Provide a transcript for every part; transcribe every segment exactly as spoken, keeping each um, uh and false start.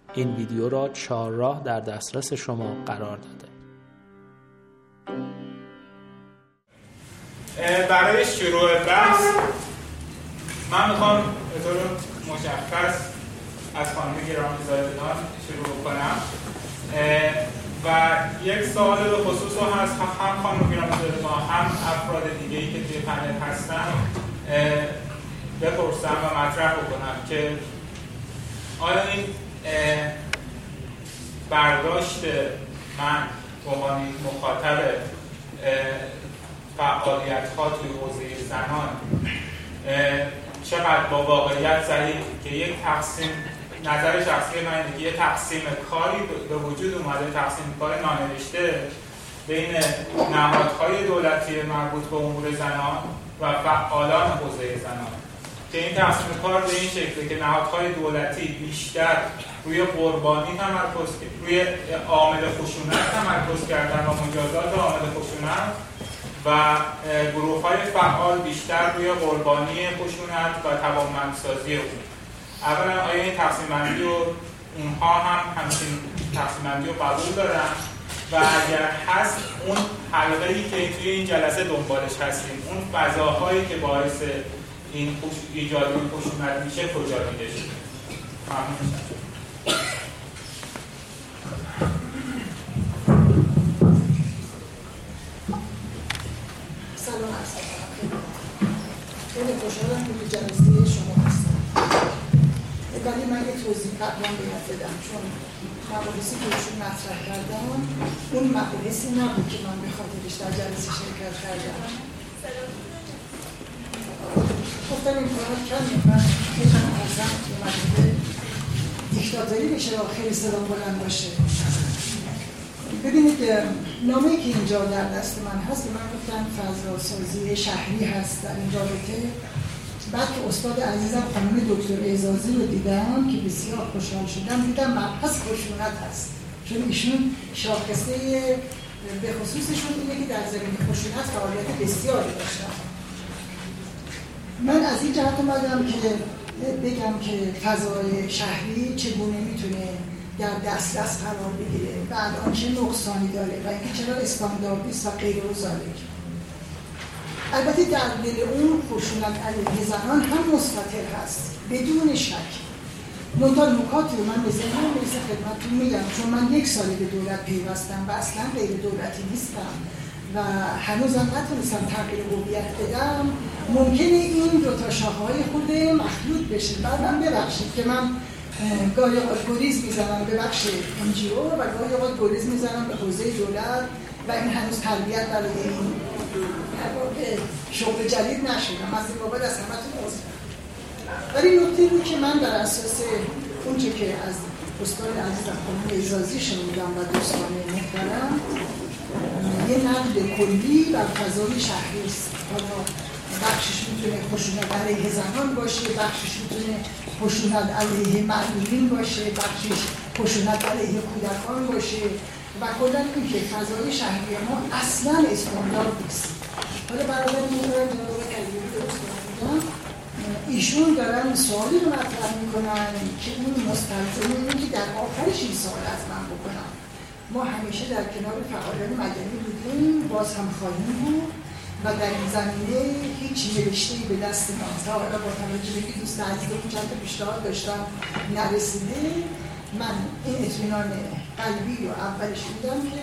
این ویدیو را چهارراه در دسترس شما قرار داده. برای شروع بحث من میخوام به طور مشخص از خانم گرامی‌زادگان شروع کنم و یک سوال به خصوص رو هست هم خانم گرامی‌زادگان هم افراد دیگه‌ای که توی پنل هستن بپرسم و مطرح بکنم که آیا این برداشت من به عنوان مخاطب فعالیت‌ها توی حوزه زنان چقدر با واقعیت ضعیف که یک تقسیم نظر شخصی من اینه که یک تقسیم کاری به وجود اومده، تقسیم کار نانوشته بین نهادهای دولتی مربوط به امور زنان و فعالان حوزه زنان که این تقسیم کار به این شکله که نهادهای دولتی بیشتر روی قربانی تمرکز روی عامل خشونت تمرکز کردن و مجازات عامل خشونت و گروه‌های فعال بیشتر روی قربانی خشونت و توانمندسازی اون. اولا آیا این تقسیم بندی رو اونها هم همچین تقسیم بندی رو قبول دارن و اگر هست اون حلقه‌ای که توی این جلسه دنبالش هستیم، اون فضاهایی که باعث این ایجاد این خشونت میشه کجا دیده شده؟ ممنون. سلام عرض می‌کنم. خیلی خوشحالم که تو جلسه شما هستم. ولی من یه توضیح قبلا باید بدم چون مباحثی که ایشون مطرح کردم اون مباحثی نبود که من به خاطرش در جلسه شرکت کردم. گفتم این کارات کردم من میتونم ارزم که مجموعه دیکتاتوری بشه و خیلی صدا بلند باشه. ببینید نامه‌ای که اینجا در دست من هست من گفتم فضاسازی شهری هست در این رابطه. بعد که استاد عزیزم خانم دکتر اعزازی رو دیدم که بسیار خوشحال شدم، دیدم مبحث خشونت هست چون ایشون شاخصه به خصوصشون اینه که در زمینه خشونت فعالیت بسیاری داشتن. من از این جهت اومدم که بگم که فضای شهری چگونه میتونه در دسترس قرار بگیره و الان چه نقصانی داره و اینکه چرا استانداردی است و غیر ذالک. البته در دل اون خشونت علیه زنان هم مستتر هست بدون شک. منتها نکاتی رو من به ذهنم میرسه خدمتتون میگم چون من یک ساله به دولت پیوستم و اصلا غیر دولتی نیستم و هنوزم نتونستم تغییر هویت بدم. ممکنه این دو تا شاخه‌های خود مخلوط بشه. بعدم ببخشید که من گاهی اوقات گریز میزنم به بخش ان جی او و گاهی اوقات گریز میزنم به حوزه دولت و این هنوز تربیت برای این شغل جدید نشدم. از این بابت از همتون عذر. ولی نکته بود که من بر اساس اونچه که از استاد عزیزم خانم اعزازی شنیدم و دوستان محترم یه نقد کلی بر فضای شهری است. حالا بخشش میتونه خشونت علیه زنان باشه، بخشش میتونه خشونت علیه معلولین باشه، بخشش خشونت علیه کودکان باشه و کلا این که فضای شهری ما اصلا استاندارد نیست. حالا برادر می‌دونم جناب کلیمی درست میگم ایشون دارن سوالی رو مطرح میکنن که اون مستلزم اینه که در آخرش این سوال از من بکنم. ما همیشه در کنار فعالان مدنی بودیم، باز هم خواهیم بود و در این زمینه هیچ نوشته‌ای به دست ما تا حالا با توجه به دوست عزیزم چند تا پیشنهاد داشتم نرسیده. من این اطمینان قلبی رو اولش میدم که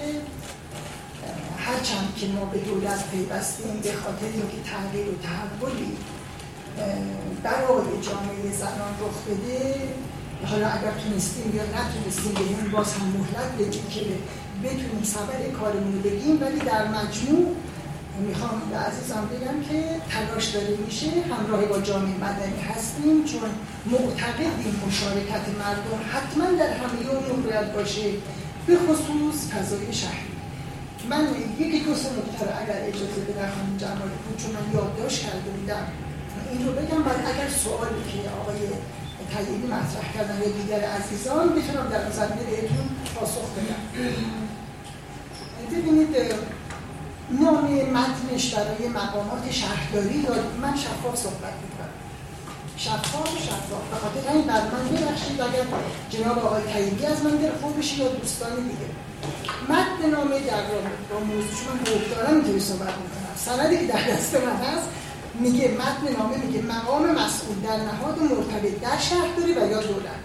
هرچند که ما به دولت پیوستیم به خاطر اینکه تغییر و تحولی برای جامعه زنان رخ بده، حالا اگر تونستیم یا نتونستیم بهمون باز هم مهلت بدیم که بتونیم سبب کارمون رو بگیم، ولی در مجموع میخوام به عزیزم بگم که تلاش داره میشه، همراه با جامعه مدنی هستیم چون معتقدیم مشارکت مردم حتما در همه امور باید باشه، به خصوص فضای شهری. من یکی دو سه نکته اگر اجازه بدم خانم جمالی بود چون من یادداشت کرده بودم این رو بگم، بعد اگر سوالی که آقای طیبی مطرح کردن یا دیگر عزیزان بتونم در زمینه بهتون پاسخ بدم. ببینید نام متنش برای مقامات شهرداری داد، من شفاف صحبت میکنم. شفاف شفاف. به خاطر همین بعد من ببخشید اگر جناب آقای طیبی از من دلخور بشه یا دوستان دیگه. متن نامه در رابطه با موضوع من حقوقدارم اینطوری صحبت میکنم. سندی که در دست من هست میگه، متن نامه میگه مقام مسئول در نهاد مرتبط در شهرداری و یا دولت.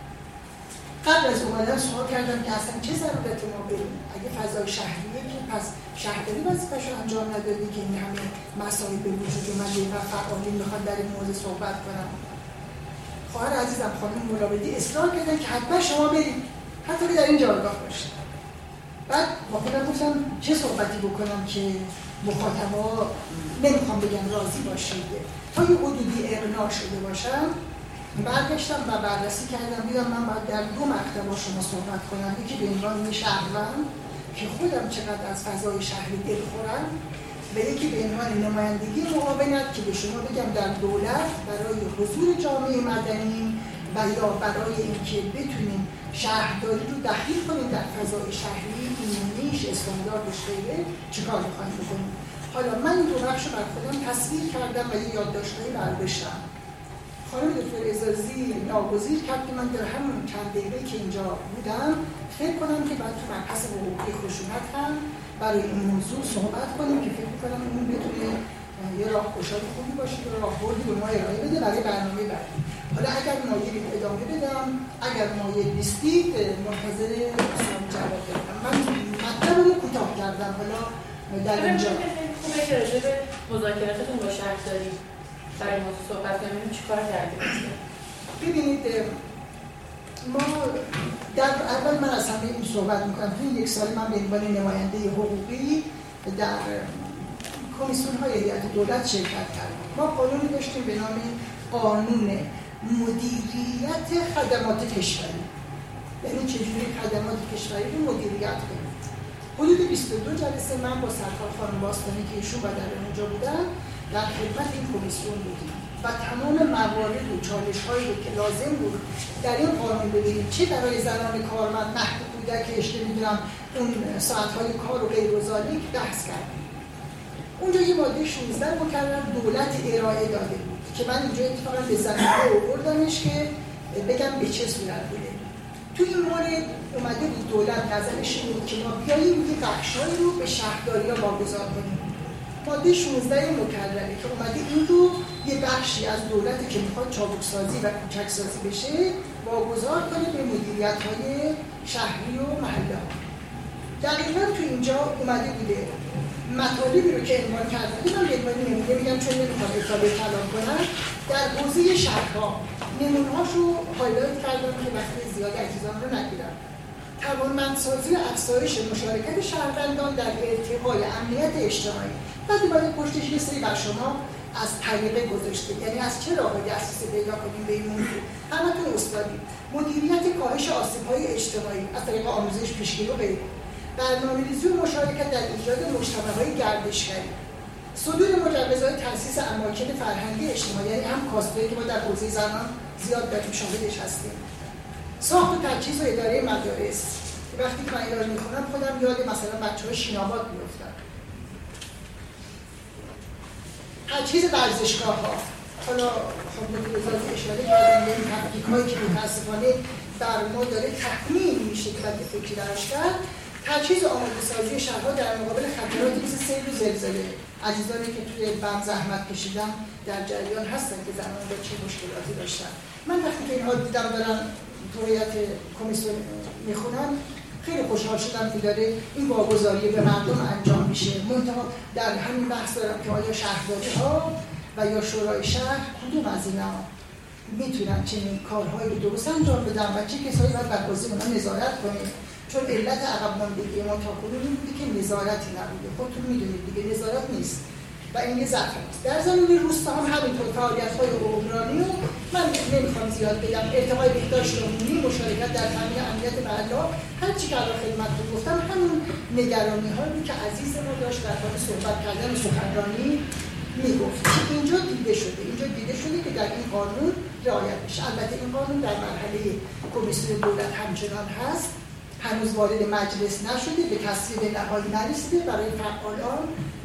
قبل از اومدن سوال کردم که اصلا چه ضرورتی ما بریم؟ اگه فضای شهریه که پس شهرداری وظیفه‌شو انجام ندادی که این همه مسائل به وجود اومده و فعالین میخوان در این موضوع صحبت کنن. خواهر عزیزم خانم مراودی اصرار کردن که حتما شما برید، حتی که در این جایگاه باشید. بعد با خودم گفتم چه صحبتی بکنم که مخاطبا نمیخوام بگم راضی باشید، تا یه حدودی اقناع شده باشم. برگشتم و بررسی کردم، دیدم من باید در دو مقطع با شما صحبت کنم، یکی به عنوان شهروند که خودم چقدر از فضای شهری دلخورم و یکی به عنوان نمایندگی معاونت که به شما بگم در دولت برای حضور جامعه مدنی و یا برای اینکه بتونیم شهرداری رو دخیل کنیم در فضای شهری، ایمونیش، استانداردش غیره چیکار می‌خوایم بکنیم. حالا من این دو بخش رو بر خودم تصویر کردم و یه یادداشت‌هایی برداشتم. خانم دکتر اعزازی ناگزیر کرد که من در همون چند دقیقه‌ای که اینجا بودم فکر کنم که باید تو مبحث حقوقی خشونت هم برای این موضوع صحبت کنیم که فکر کنم اون بتونه یه راهگشای خوبی باشه که راهبردی به ما ارائه بده برای برنامه بعدی. حالا اگر مایلید ادامه بدم، اگر مایل نیستید منتظر سوال جواب بدم. من مطلب رو کوتاه کردم. حالا در اینجا خوبه که راجع به مذاکراتتون با شهرداری برای موضوع صحبت کنیم چیکار کردیم؟ ببینید ما در اول من از همه این صحبت میکنم. توی یک سال من به عنوان نماینده حقوقی در کمیسیون های هیئت دولت شرکت کردم. ما قانونی داشتیم به نام قانون مدیریت خدمات کشوری، یعنی چجوری خدمات کشوری رو مدیریت کنیم. حدود بیست و دو جلسه من با سرکار خانم باستانی که ایشون و در اونجا بودن در خدمت این کمیسیون بودیم و تمام موارد و چالش‌هایی که لازم بود در این قانون ببینیم، چه برای زنان کارمند، مهد کودک، اشته می‌دونم اون ساعت‌های کار و غیر و ذالک بحث کردیم. اونجا یه ماده شانزده مکرر دولت ارائه داده بود که من اینجا اتفاقا به زمینه آوردمش که بگم به چه صورت بوده. تو این مورد اومده بود دولت نظرش بود که ما بیاییم یه بخشایی رو به شهرداری‌ها واگذار کنیم. ماده شانزده مکرره که اومده این رو یه بخشی از دولتی که میخواد چابکسازی و کوچکسازی بشه واگذار کنه به مدیریت‌های شهری و محله ها. دقیقاً تو اینجا اومده بوده مطالبی رو که عنوان کردم، من به عنوان نمونه میگم چون نمیخوام اطلاع کلام کنم، در حوزه شهرها نمونه‌هاش رو هایلایت کردم که وقتی زیاد عزیزان رو نگیرم. توانمندسازی و افزایش مشارکت شهروندان در ارتقای امنیت اجتماعی. بعد باید پشتش یه سری بر شما از طریقه گذاشته، یعنی از چه راهی دسترسی پیدا کنیم به این موضوع. همتون استادی مدیریت کاهش آسیب‌های اجتماعی از طریق آموزش، پیشگیری و غیره. برنامه‌ریزی و مشارکت در ایجاد مجتمع‌های گردشگری. صدور مجوزهای تأسیس اماکن فرهنگی اجتماعی، یعنی هم کاسبی که ما در حوزه زنان زیاد داریم شاهدش هستیم. ساخت و تجهیز و اداره مدارس. وقتی که من اداره می‌کنم خودم یاد مثلا بچه‌های شیناباد می‌افتم. تجهیز ورزشگاه‌ها. حالا خب مدیریت اشاره کردن به این تحقیقاتی که متأسفانه در ما داره تکمیل میشه که بعد فکری درش کرد. تجهیز و آماده‌سازی شهرها در مقابل خطراتی مثل سیل و زلزله. عزیزانی که توی بم زحمت کشیدن در جریان هستن که زمان با چه مشکلاتی داشتن. من وقتی که اینها دیدم دارن رویت کمیسیون میخونن خیلی خوشحال شدم که داره این واگذاری به مردم انجام میشه. منتها در همین بحث دارم که آیا شهرداری‌ها و یا شورای شهر کدوم از اینا میتونن چنین کارهایی رو درست انجام بدن و چه کسایی باید بر بازی اونها نظارت کنه. چون علت عقب ماندگی ما تا کنون این بوده که نظارتی نبوده. خودتون میدونید دیگه نظارت نیست و این یه ضعف است. در زمینه روستا هم همینطور فعالیت‌های عمرانی رو من نمیخوام زیاد بگم، ارتقای بهداشت عمومی، مشارکت در تامین امنیت محله‌ها، هر چی که الان خدمتتون گفتم همون نگرانی‌هایی که عزیز ما داشت در حال صحبت کردن سخنرانی میگفت. اینجا دیده شده، اینجا دیده شده که در این قانون رعایت بشه. البته این قانون در مرحله کمیسیون دولت همچنان هست، هنوز وارد مجلس نشده، به تصویب نهایی نرسیده، برای فعالان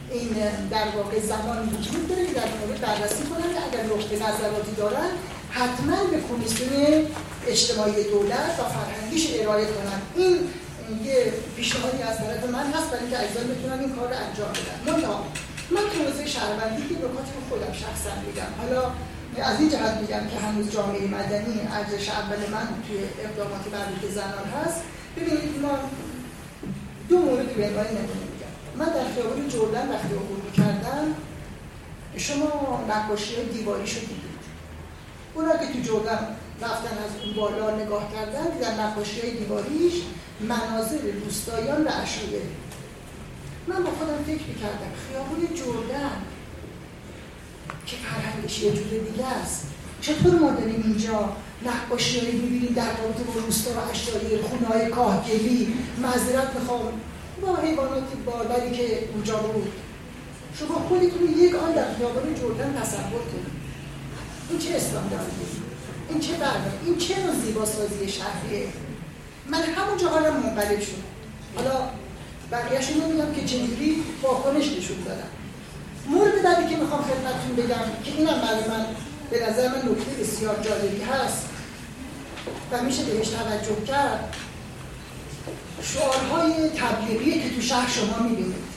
این در واقع زمان وجود داره که در مورد بررسی کنن که اگر نقطه نظراتی دارن حتما به کمیسیون اجتماعی دولت و فرهنگیش ارائه کنن. این یه پیشنهادی از طرف من هست برای اینکه عزیزان بتونن این کار رو انجام بدن. منتها من تو حوزه شهروندی که نکاتی رو خودم شخصا میگم، حالا از این جهت میگم که هنوز جامعه مدنی ارزش اول من توی اقدامات مربوط به زنان هست. ببینید ما دو مورد به عنوان نمونه میگم. من در خیابان جردن وقتی عبور می‌کردم شما نقاشی‌های دیواریشو دیدید. اونا که تو جردن رفتن از اون بالا نگاه کردن در نقاشی‌های دیواریش مناظر روستاییان و عشایری. من با خودم فکر می‌کردم خیابان جردن که فرهنگش یه جور دیگه است، چطور ما داریم اینجا نقاشی‌هایی می‌بینیم در رابطه با روستا و عشایری، خونه‌های کاهگلی، معذرت می‌خوام با حیوانات باربری که اونجا بود. شما خودتون یک آن در خیابان جردن تصور کنید. این چه استانداردیه؟ این چه برنامه؟ این چه نوع زیباسازی شهریه؟ من همونجا حالم منقلب شد. حالا بقیه‌شو نمی‌گم که چجوری واکنش نشون دادم. مورد بعدی که میخوام خدمتتون بگم که اینم برای من به نظر من نکته بسیار جالبی هست و میشه بهش توجه کرد، شعارهای تبلیغی که تو شهر شما میبینید.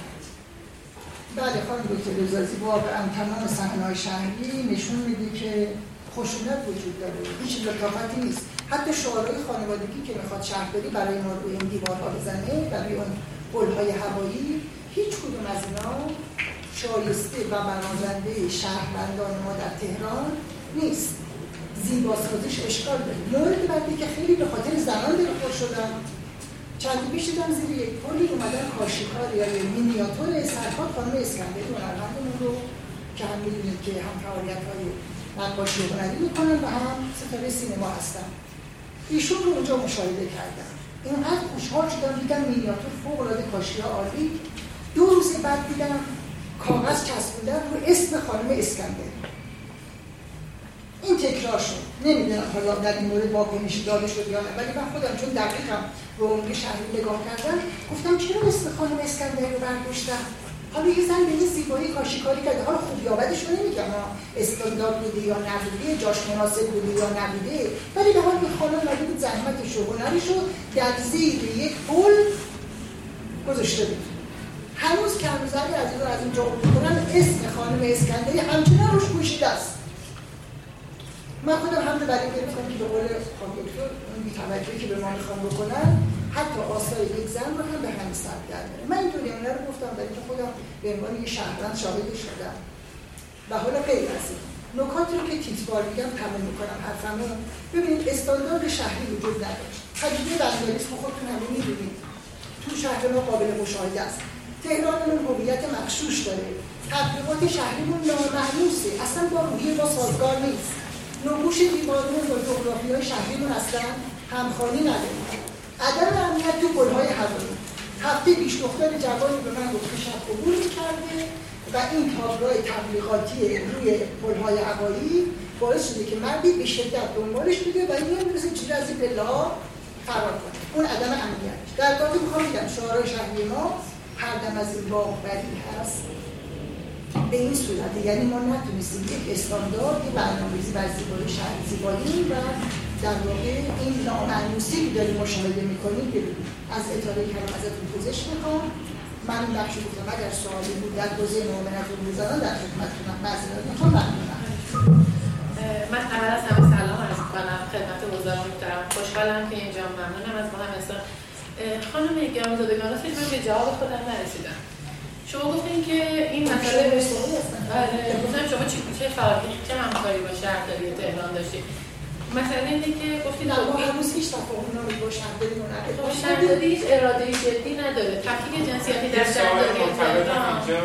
بله خانم دکتر رضایی، واقعا تمام صحنه‌های شهری نشون میده که خشونت وجود داره، هیچ لطافتی نیست. حتی شعارهای خانوادگی که میخواد شهرداری برای ما روی این دیوارها بزنه، برای اون پل‌های هوایی، هیچ کدوم از اینا شایسته و برازنده شهروندان ما در تهران نیست. زیباسازیش اشکال داره. مورد بعدی که خیلی به خاطر زنان دلخور شدن، چند پیش دیدم زیر یک پلی اومدن کاشیکار یا مینیاتور سرکار خانم اسکندری هنرمندمون رو که هم می‌دونید که هم فعالیت‌های نقاشی هنری می‌کنن و هم ستاره سینما هستن. ایشون رو اونجا مشاهده کردم. اینقدر خوشحال شدم دیدم مینیاتور فوق‌العاده کاشی‌ها عالی. دو روز بعد دیدم کاغذ چسبوندن رو اسم خانم اسکندری. این تکرار شد. نمیدونم حالا در این مورد واکنشی داده شد یا نه، ولی من خودم چون دقیقاً به عمق شهری نگاه کردم گفتم چرا اسم خانم اسکندری رو برداشتم؟ حالا یه زن به این زیبایی کاشیکاری کرده، حالا خوب یا بدش رو نمیگم استاندارد بوده یا نبوده، جاش مناسب بوده یا نبوده، ولی به حال این خانم اومده بود زحمتش و هنرش رو در زیر یک پل گذاشته بود. هنوز کم‌زاری از این رو از اینجا بکنن اسم خانم اسکندری همچنان روش پوشیده است. من خودم هم برای گرفتم که به قول خانم دکتر اون بی‌توجهی که به ما میخوام بکنن حتی آثار یک زن رو هم به همین سمت در میره. من این طوری رو گفتم برای که خودم به عنوان یه شهروند شاهدش شدم. و حالا غیر از این نکاتی رو که تیتروار میگم تمام میکنم حرفمو. ببینید استاندارد شهری وجود نداشت. پدیده وندالیسم خودتون هم میدونید تو شهر ما قابل مشاهده است. تهرانمون هویت مغشوش داره. تبلیغات شهریمون نامحسوسه، اصلا با روحیه با سازگار نیست. نقوش دیوارمون با جغرافیای شهریمون اصلا همخوانی نداره. عدم امنیت تو پل‌های هوایی. هفته پیش دختر جوانی به من گفت که شب عبور می‌کرده و این تابلوهای تبلیغاتی روی پل‌های هوایی باعث شده که مردی به شدت دنبالش بده و این نمی‌رسه چیزی از این پله‌ها فرار کنه. اون عدم امنیتش. در واقع می‌خوام بگم شعارهای شهری ما هر دم از این باغبری هست. به این صورت یعنی ما نتونستیم یک استاندارد برنامه‌ریزی بر زیبایی شهری زیبایی و در واقع این نامعنوسی که داریم مشاهده می‌کنیم ببینیم. از اطلاعی کلام ازتون پوزش می‌خوام. من این بخشی گفتم اگر سوالی بود در حوزه معاونت می‌ذارم در خدمتتونم. معذرت می‌خوام. ممنونم. من اول از همه سلام عرض می‌کنم خدمت حضار محترم. خوشحالم که اینجا، ممنونم از ما همسا. خانم گرامی‌زادگان، فکر کنم به جواب خودم نرسیدم. شما گفتین که این مسئله بسیاری هستن. آره، گفتم شما چی چه فعالیتی چه همکاری با شهرداری تهران داشتید؟ مثلا اینه که گفتید نه ما هنوز هیچ تفاهمی با شهرداری نداره. شهرداری هیچ اراده‌ای جدی نداره. تفکیک جنسیتی در شهرداری تهران اینجا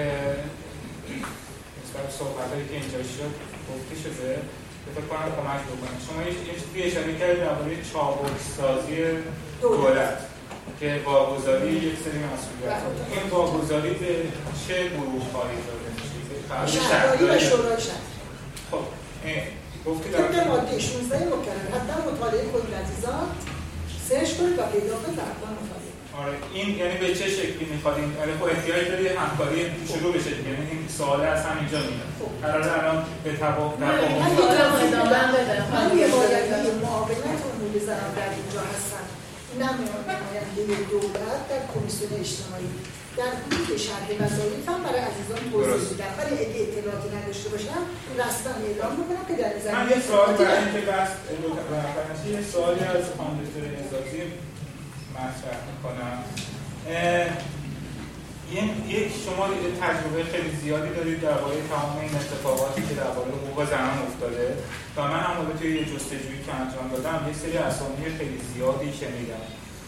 نسبت به صحبتایی که اینجا شد گفته شده فکر کنم کمک بکنه. شما یه چیزی اشاره کردید درباره چابک‌سازی دولت که واگذاری یک سری مسئولیت هست. این واگذاری به چه گروه‌هایی داره میشه؟ شهرداری و شورای شهر. خب گفتید طبق ماده شانزده مکرر حتما مطالعه کنید عزیزان. سرچ کنید و پیدا کنید و حتما مطالعه. آره این یعنی به چه شکلی می‌خوایم؟ یعنی خب احتیاج داره همکاری شروع بشه دیگه. یعنی این سوال از همینجا میاد. قراره الان به تبع من ادامه بدم. من یه بایدی معاونت امور زنان در اینجا هستم. اینم نماینده دولت در کمیسیون اجتماعی در حدود شرح وظایف هم برای عزیزان توضیح میدم، ولی اگه اطلاعاتی نداشته باشم رسما اعلام میکنم که در زمینه من یه سوال برای اینکه بس یه سوالی از خانم دکتر اعزازی مطرح میکنم. یک شما تجربه خیلی زیادی دارید درباره تمام این اتفاقاتی که درباره حقوق زنان افتاده و من هم توی یه جستجویی که انجام دادم یک سری اسامی خیلی زیادی شنیدم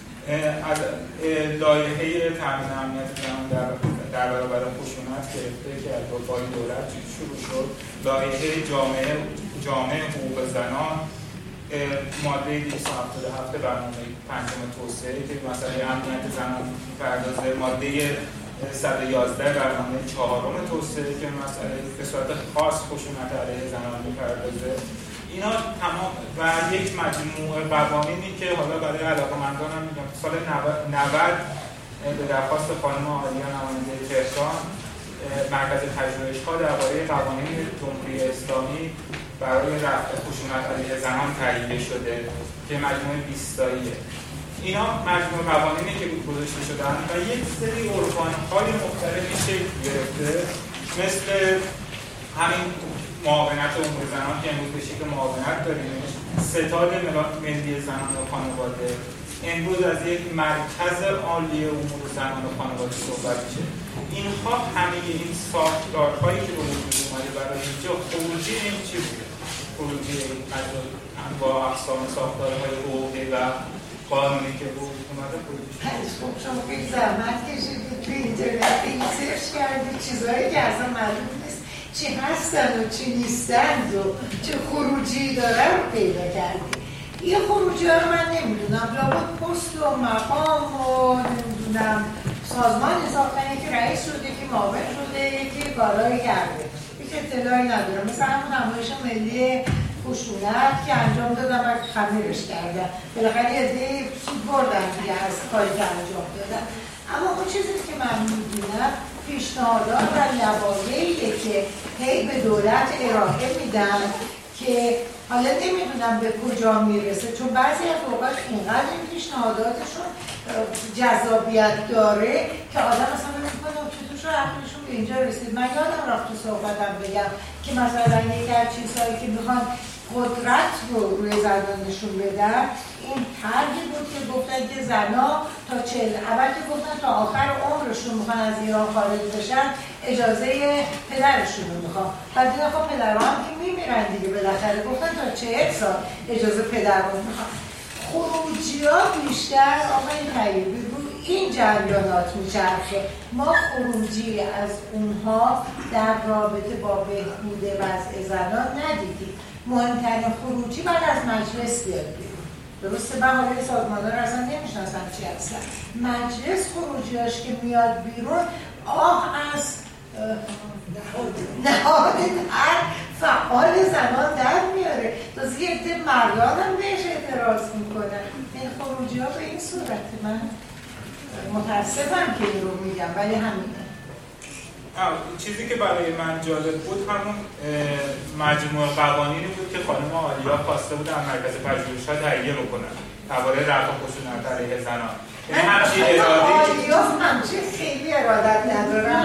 از لایحه تامین امنیت زنان در در برابر خشونت گرفته که از دفاعی دولت شروع شد، لایحه جامعه جامعه حقوق زنان، ماده دویست و هفتاد و هفت برنامه پنجم توسعه که مسئله امنیت زنان می‌پردازه، ماده صد و یازده برنامه چهارم توسعه که مسئله به صورت خاص خشونت علیه زنان می‌پردازه. اینا تمام و یک مجموعه قوانینی که حالا برای علاقه‌مندان هم میگم سال نود به درخواست خانم عالیه نماینده تهران مرکز پژوهش‌ها درباره قوانین جمهوری اسلامی برای رفع خشونت علیه زنان تهیه شده که مجموعه بیست تاییه. اینا مجموعه قوانینی که گذاشته شدن و یک سری ارگان‌های مختلفی شکل گرفته مثل همین معاونت امور زنان که امروز به شکل معاونت داریم، ستاد ملی زنان و خانواده، امروز از یک مرکز عالی امور زنان و خانواده صحبت میشه. اینها همه این ساختارهایی که به وجود اومده برای اینجا خروجی این چی بوده؟ خروجی با اقسام ساختارهای حقوقی و قانونی که بود اومده خروجی خب شما که زحمت کشیدید توی اینترنت این سرچ کردید چیزهایی که اصلا معلوم نیست چی هستن و چی نیستند و چه خروجی دارن رو پیدا کردید. این خروجی ها رو من نمیدونم، لابد پست و مقام و نمیدونم سازمان ساختن، یکی رئیس شده، یکی معاون شده، یکی کارهایی کرده، هیچ اطلاعی ندارم. مثل همون نمایش ملی خشونت که انجام دادم و خمیرش کردن، بالاخره یه عده‌ای سود بردن دیگه از کاری که انجام دادن. اما اون چیزی که من میدونم پیشنهادات و لوایحیه که هی به دولت ارائه میدن که حالا نمیدونم به کجا میرسه، چون بعضی از اوقات اینقدر این پیشنهاداتشون جذابیت داره که آدم اصلا نمی‌کنه چطور شو عقلشون به اینجا رسید. من یادم رفت تو صحبتم بگم که مثلا یکی از چیزهایی که میخوان قدرت رو روی زنان نشون بدن این طرحی بود که گفتن که زنا تا چهل اول که گفتن تا آخر عمرشون میخوان از ایران خارج بشن اجازه پدرشون رو میخوان، بعد دیگه خب پدرها هم که میمیرن دیگه بالاخره گفتن تا چهل سال اجازه پدر رو میخوان. خروجی ها بیشتر آقای طیبی رو این جریانات میچرخه. ما خروجی از اونها در رابطه با بهبود وضع زنان ندیدیم. مهمترین خروجی بعد از مجلس بیاد بیرون. درسته بهاره سازماندار رو اصلا نمیشناسم چی هستن. مجلس خروجیاش که میاد بیرون آه از نهاد هر فعال زنان در میاره. تازه یه عده مردان هم بهش اعتراض میکنن. این خروجی ها به این صورت من متاسفم که این رو میگم ولی همینه. چیزی که برای من جالب بود همون مجموعه قوانینی بود که خانم عالیه خواسته بود در مرکز پژوهش‌ها تهیه بکنن درباره رفع خشونت علیه زنان. یعنی همچین اراده‌ای عالیه همچین خیلی ارادت ندارم.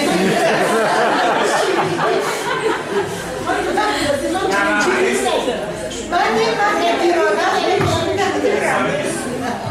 من نمی‌دونم ارادت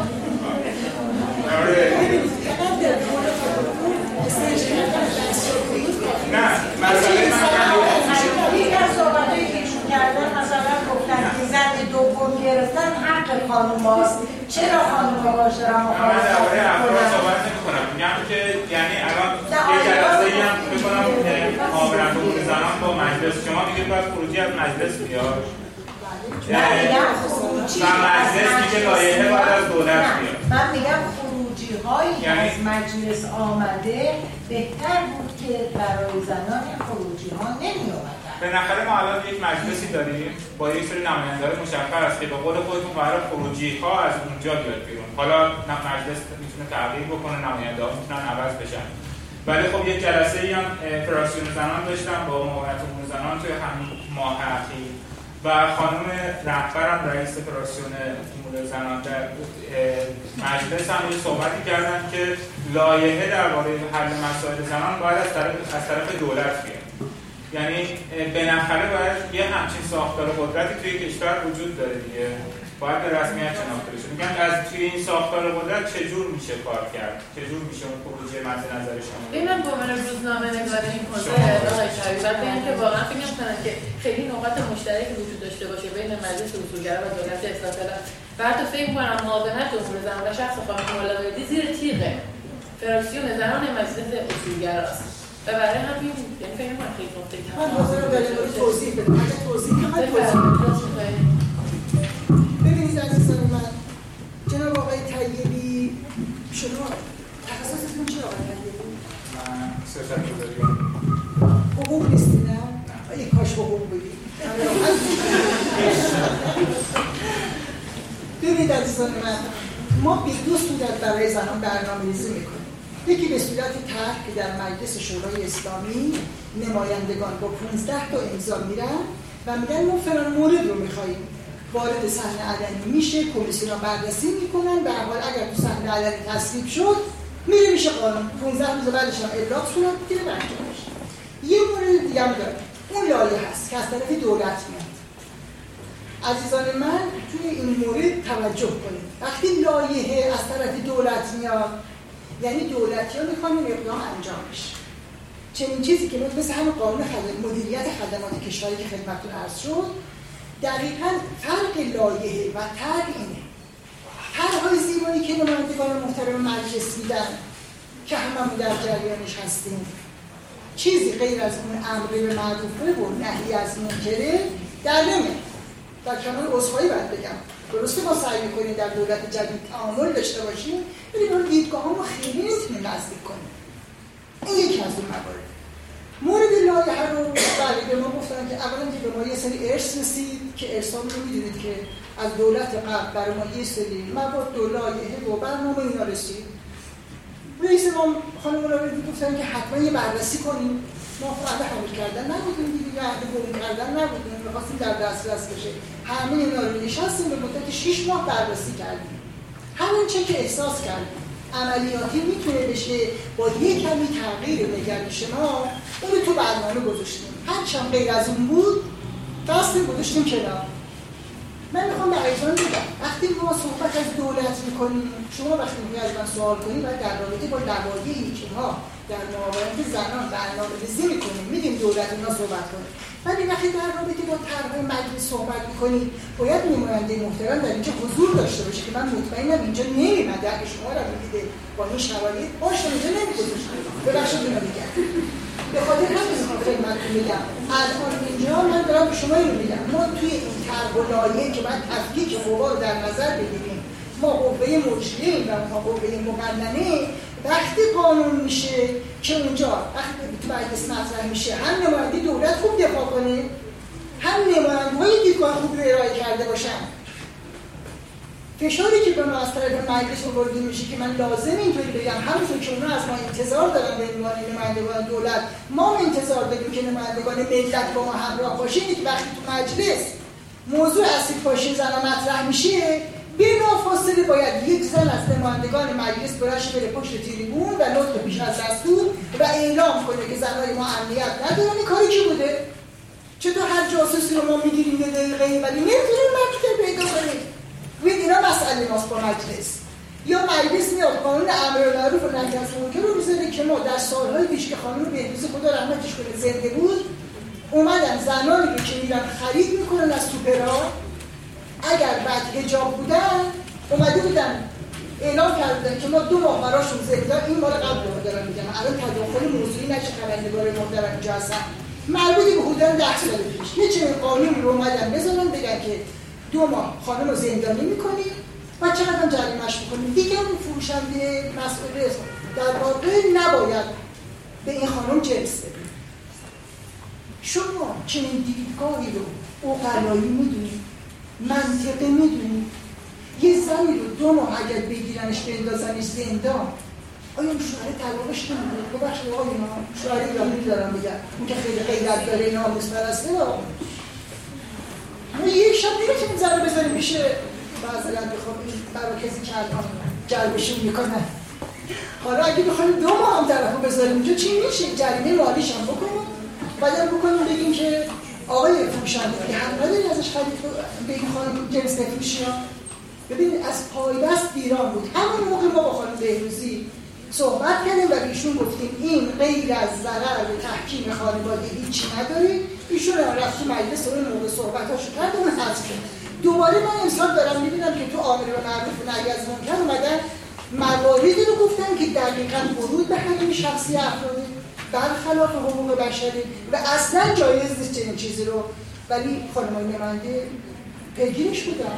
نه مسئله من یک از صحبتایی که ایشون کردن مثلا گفتن که زن دوم گرفتن حق خانوم هاست، چرا خانوم ها باشه را مخالفت من درباره افراد صحبت نمی‌کنم، میگم که یعنی الان یک جلسه‌ای هم بکنم معاونت امور زنان با مجلس شما میگید باید خروجی از مجلس بیاد من میگم خروجی و مجلس میگه لایحه باید از دولت بیاد. من میگم خروجی هایی که از مجلس آمده بهتر بود که برای زنان خروجی ها نمی آمدن. بالاخره ما الان یک مجلسی داریم با یک سری نماینده‌های مشخص که به قول خودتون قرار خروجی‌ها از اونجا بیاد بیرون. حالا مجلس میتونه تغییر بکنه، نماینده‌ها میتونن عوض بشن. ولی خب یک جلسه‌ای هم فراکسیون زنان داشتم با معاونت امور زنان توی همین ماه اخیر و خانم رهبرم رئیس فراکسیون امور زنان در مجلس هم یه صحبتی کردن که لایحه درباره حل مسائل زنان باید از طرف از طرف دولت بیاد. یعنی بالاخره باید یه همچین ساختار قدرتی توی کشور وجود داره دیگه، باید به رسمیت شناخته بشه. میگن از توی این ساختار قدرت چجور میشه کار کرد، چجور میشه اون خروجی مد نظر شما؟ ببینم به عنوان روزنامه نگار این حوزه آقای شریف و ببینم که واقعا فکر می‌کنم که خیلی نقاط مشترکی وجود داشته باشه بین مجلس اصولگرا و دولت اصلاح طلب و حتی فکر می‌کنم معاونت امور زنان و شخص خانم مولویدی زیر تیغ فراکسیون زنان مجلس اصولگراست و برای همین یعنی فکر می‌کنم خیلی نقطه کم من حاضرم در این توضیح بدم. اگه توضیح کنم ببینید عزیزان من، جناب آقای طیبی، شما تخصصتون چیه آقای طیبی؟ من سیاست‌گذاری حقوق نیستی نه؟ ولی کاش حقوق بودی. ببینید عزیزان من، ما به دو صورت برای زنان برنامه‌ریزی میکنیم. یکی به صورت طرح که در مجلس شورای اسلامی نمایندگان با پانزده تا امضا میرن و میگن ما فلان مورد رو میخواییم وارد صحنه علنی میشه، کمیسیون بررسی میکنن، به هر حال اگر تو صحنه علنی تصویب شد میره میشه قانون، پانزده روز بعدش هم ابلاغ صورت میگیره انجام میشه. یه مورد دیگه هم داره، اون لایحه هست که از طرف دولت میاد. عزیزان من توی این مورد توجه کنید، وقتی لایحه از طرف دولت میاد یعنی دولتی‌ها میخوان این اقدام انجام بشه. چنین چیزی که مثل همون قانون مدیریت خدمات کشوری که خدمتتون عرض شد، دقیقاً فرق لایحه و طرح اینه. طرح‌های زیبایی که نمایندگان محترم مجلس میدن که هممون در جریانش هستیم، چیزی غیر از اون امر به معروفه و نهی از منکره در نمیاد. در کمال عذرخواهی باید بگم، درسته ما سعی می‌کنیم در دولت جدید تعامل داشته باشیم، ولی اون دیدگاه‌ها خیلی نمی‌تونیم نزدیک کنیم. این یکی از اون موارد. مورد لایحه رو بله به ما گفتن که اولا که به ما یه سری ارث رسید که ارثام رو می‌دونید که از دولت قبل برای ما یه سری مواد و لایحه و برنامه اینا رسید. رئیس ما خانم مولویدی گفتن که حتما یه بررسی کنیم. ما فعلا حمل کردن نبودیم دیگه، عهد گم کردن نبودیم، می‌خواستیم در دسترس بشه. همه اینا رو نشستیم به مدت شش ماه بررسی کردیم. همین چه که احساس کردیم عملیاتی میتونه بشه با یک کمی تغییر نگرش ما، اون رو تو برنامه گذاشتیم. هرچند غیر از اون بود دست گذاشتیم کنار. من میخوام به عزیزان بگم وقتی ما صحبت از دولت میکنیم، شما وقتی میگید از من سوال کنید باید در رابطه با دقایقی که ما در معاونت زنان برنامه‌ریزی میکنیم میگیم دولت اینا صحبت کنه، ولی وقتی در رابطه با طرح مجلس صحبت میکنید باید نماینده محترم در اینجا حضور داشته باشه که من مطمئنم اینجا نمیمد اگه شما را میدیده با این شرایط باشه اینجا نمیگذاشته. ببخشید اینو میگم به خاطر همین میخوام خدمتتون بگم الان اینجا من دارم به شما اینو میگم، ما توی این طرح و لایحه که باید تفکیک قوا رو در نظر بگیریم، ما قوه مجریه و ما قوه مقننه، وقتی قانون میشه که اونجا وقتی تو مجلس مطرح میشه هم نماینده دولت خوب دفاع کنه، هم نماینده‌های دیدگاه خوب رو ارائه کرده باشن. فشاری که به ما از طرف مجلس آورده میشه که من لازم اینطوری بگم همونطور که اونا از ما انتظار دارن به عنوان نمایندگان دولت، ما انتظار داریم که نمایندگان ملت با ما همراه باشین که وقتی تو مجلس موضوع اسیدپاشی زنان مطرح میشه بلافاصله باید یک زن از نمایندگان مجلس براش بره پشت تریبون و نطق پیش از دستور و اعلام کنه که زنای ما امنیت ندارن. این کاری کی بوده؟ چطور هر جاسوسی رو ما میگیریم یه دقیقه ولی نمیتونیم مکتب پیدا کنیم؟ ببین اینا مسئله ماست با مجلس. یا مجلس میاد قانون امر بالمعروف و نهی از منکر رو میذاره که ما در سالهای پیش که خانم بهروز خدا رحمتش کنه زنده بود اومدن زنانی رو که میرن خرید میکنن از سوپرها، اگر بعد حجاب بودن اومده بودن اعلام کردن که ما دو ماه براشون زنده، این مال قبل رو دارم میگم الان تداخل موضوعی نشه خبرنگار محترم اینجا هستن مربوطی به حدود ده سال پیش یه چنین قانون رو اومدن بذارن بگن که دو ماه خانم رو زندانی میکنیم و چقدر جریمه‌اش میکنیم دیگه. اون فروشنده مسئول در واقع نباید به این خانم جنس بده. شما چنین دیدگاهی رو عقلایی میدونید، منطقی میدونید؟ یه زنی رو دو ماه اگر بگیرنش بندازنش زندان، آیا اون شوهر طلاقش نمیده؟ ببخشید آقای اینا شوهر ایرانی دارم بگم، اون که خیلی غیرت داره، ناموس پرسته داره. ما یک شب نمیتونیم زن رو بذاریم میشه معذرت بخوام این مراکزی که الان جلبشون میکنن. حالا اگه بخوایم دو ماه هم طرف رو بذاریم اونجا چی میشه؟ جریمه مالیش هم بکنیم، بعدم بکنیم بگیم که آقای فروشنده که حق نداری ازش خرید بگیم خانم جنس نفروشی ها. ببینید از پایبست ایران بود. همون موقع ما با خانم بهروزی صحبت کردیم و ایشون گفتیم این غیر از ضرر به تحکیم خانوادگی هیچی نداری. ایشون هم رفت تو مجلس اون موقع صحبتاشو کرد اون حذف کرد. دوباره من امسال دارم میبینم که تو آمر و معروف و نهی از منکر اومدن مواردی رو گفتن که دقیقاً ورود به حریم شخصی افرادی برخلاف حقوق بشری و اصلا جایز نیست چنین چیزی رو، ولی خانم‌های نماینده پیگیرش بودن.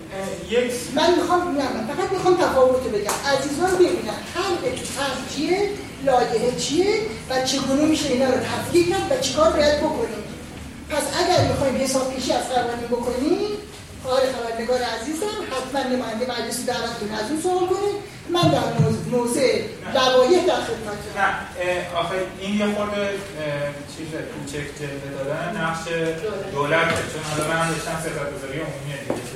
من میخوام نه من فقط میخوام تفاوت رو بگم، عزیزان ببینن هر طرح چیه، لایحه چیه و چگونه میشه اینا رو تفکیک کرد و چیکار باید بکنیم. پس اگر میخوایم حساب کشی از قوانین بکنیم، آقای خبرنگار عزیزم حتما نماینده مجلس رو دعوت کنید از اون سوال کنید. من در موضوع لوایح در خدمتتونم. نه آخه این یه خورده چیز کوچک جلوه دادن نقش دولته، چون حالا من هم داشتم سیاست‌گذاری عمومی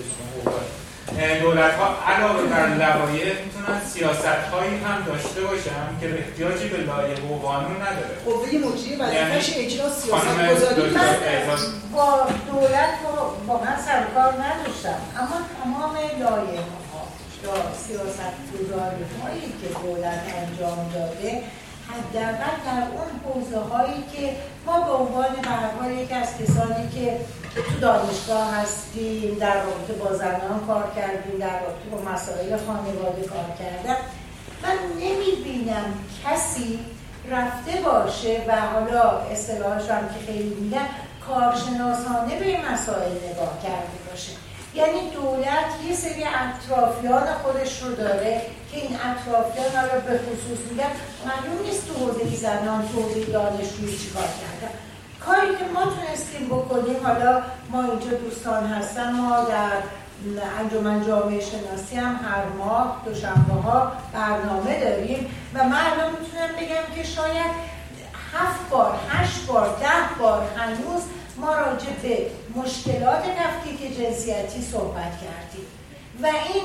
دیگه دولت‌ها علاوه بر لوایح میتونن سیاست‌هایی هم داشته باشن که احتیاجی به لایحه و قانون نداره. قوه مجریه وظیفه‌ش اجرا سیاست‌گذاری است. با دولت واقعا سرکار نداشتم، اما تمام لایحه‌ها یا سیاست‌گذاری‌هایی که دولت انجام داده حداقل در اون حوزه‌هایی که ما به عنوان به یک از کسانی که تو دانشگاه هستیم در رابطه با زنان کار کردیم، در رابطه با مسائل خانواده کار کردم، من نمی‌بینم کسی رفته باشه و حالا اصطلاحش هم که خیلی میگن کارشناسانه به این مسائل نگاه کرده باشه. یعنی دولت یه سری اطرافیان خودش رو داره که این اطرافیان رو به خصوص میگن معلوم نیست تو حوزه زنان، تو حوزه دانشجویی چیکار کردن. کاری که ما تونستیم بکنیم، حالا ما اینجا دوستان هستن، ما در انجمن جامعه شناسی هم هر ماه دوشنبه ها برنامه داریم و من الان میتونم بگم که شاید هفت بار، هشت بار، ده بار هنوز ما راجع به مشکلات تفکیک جنسیتی صحبت کردیم و این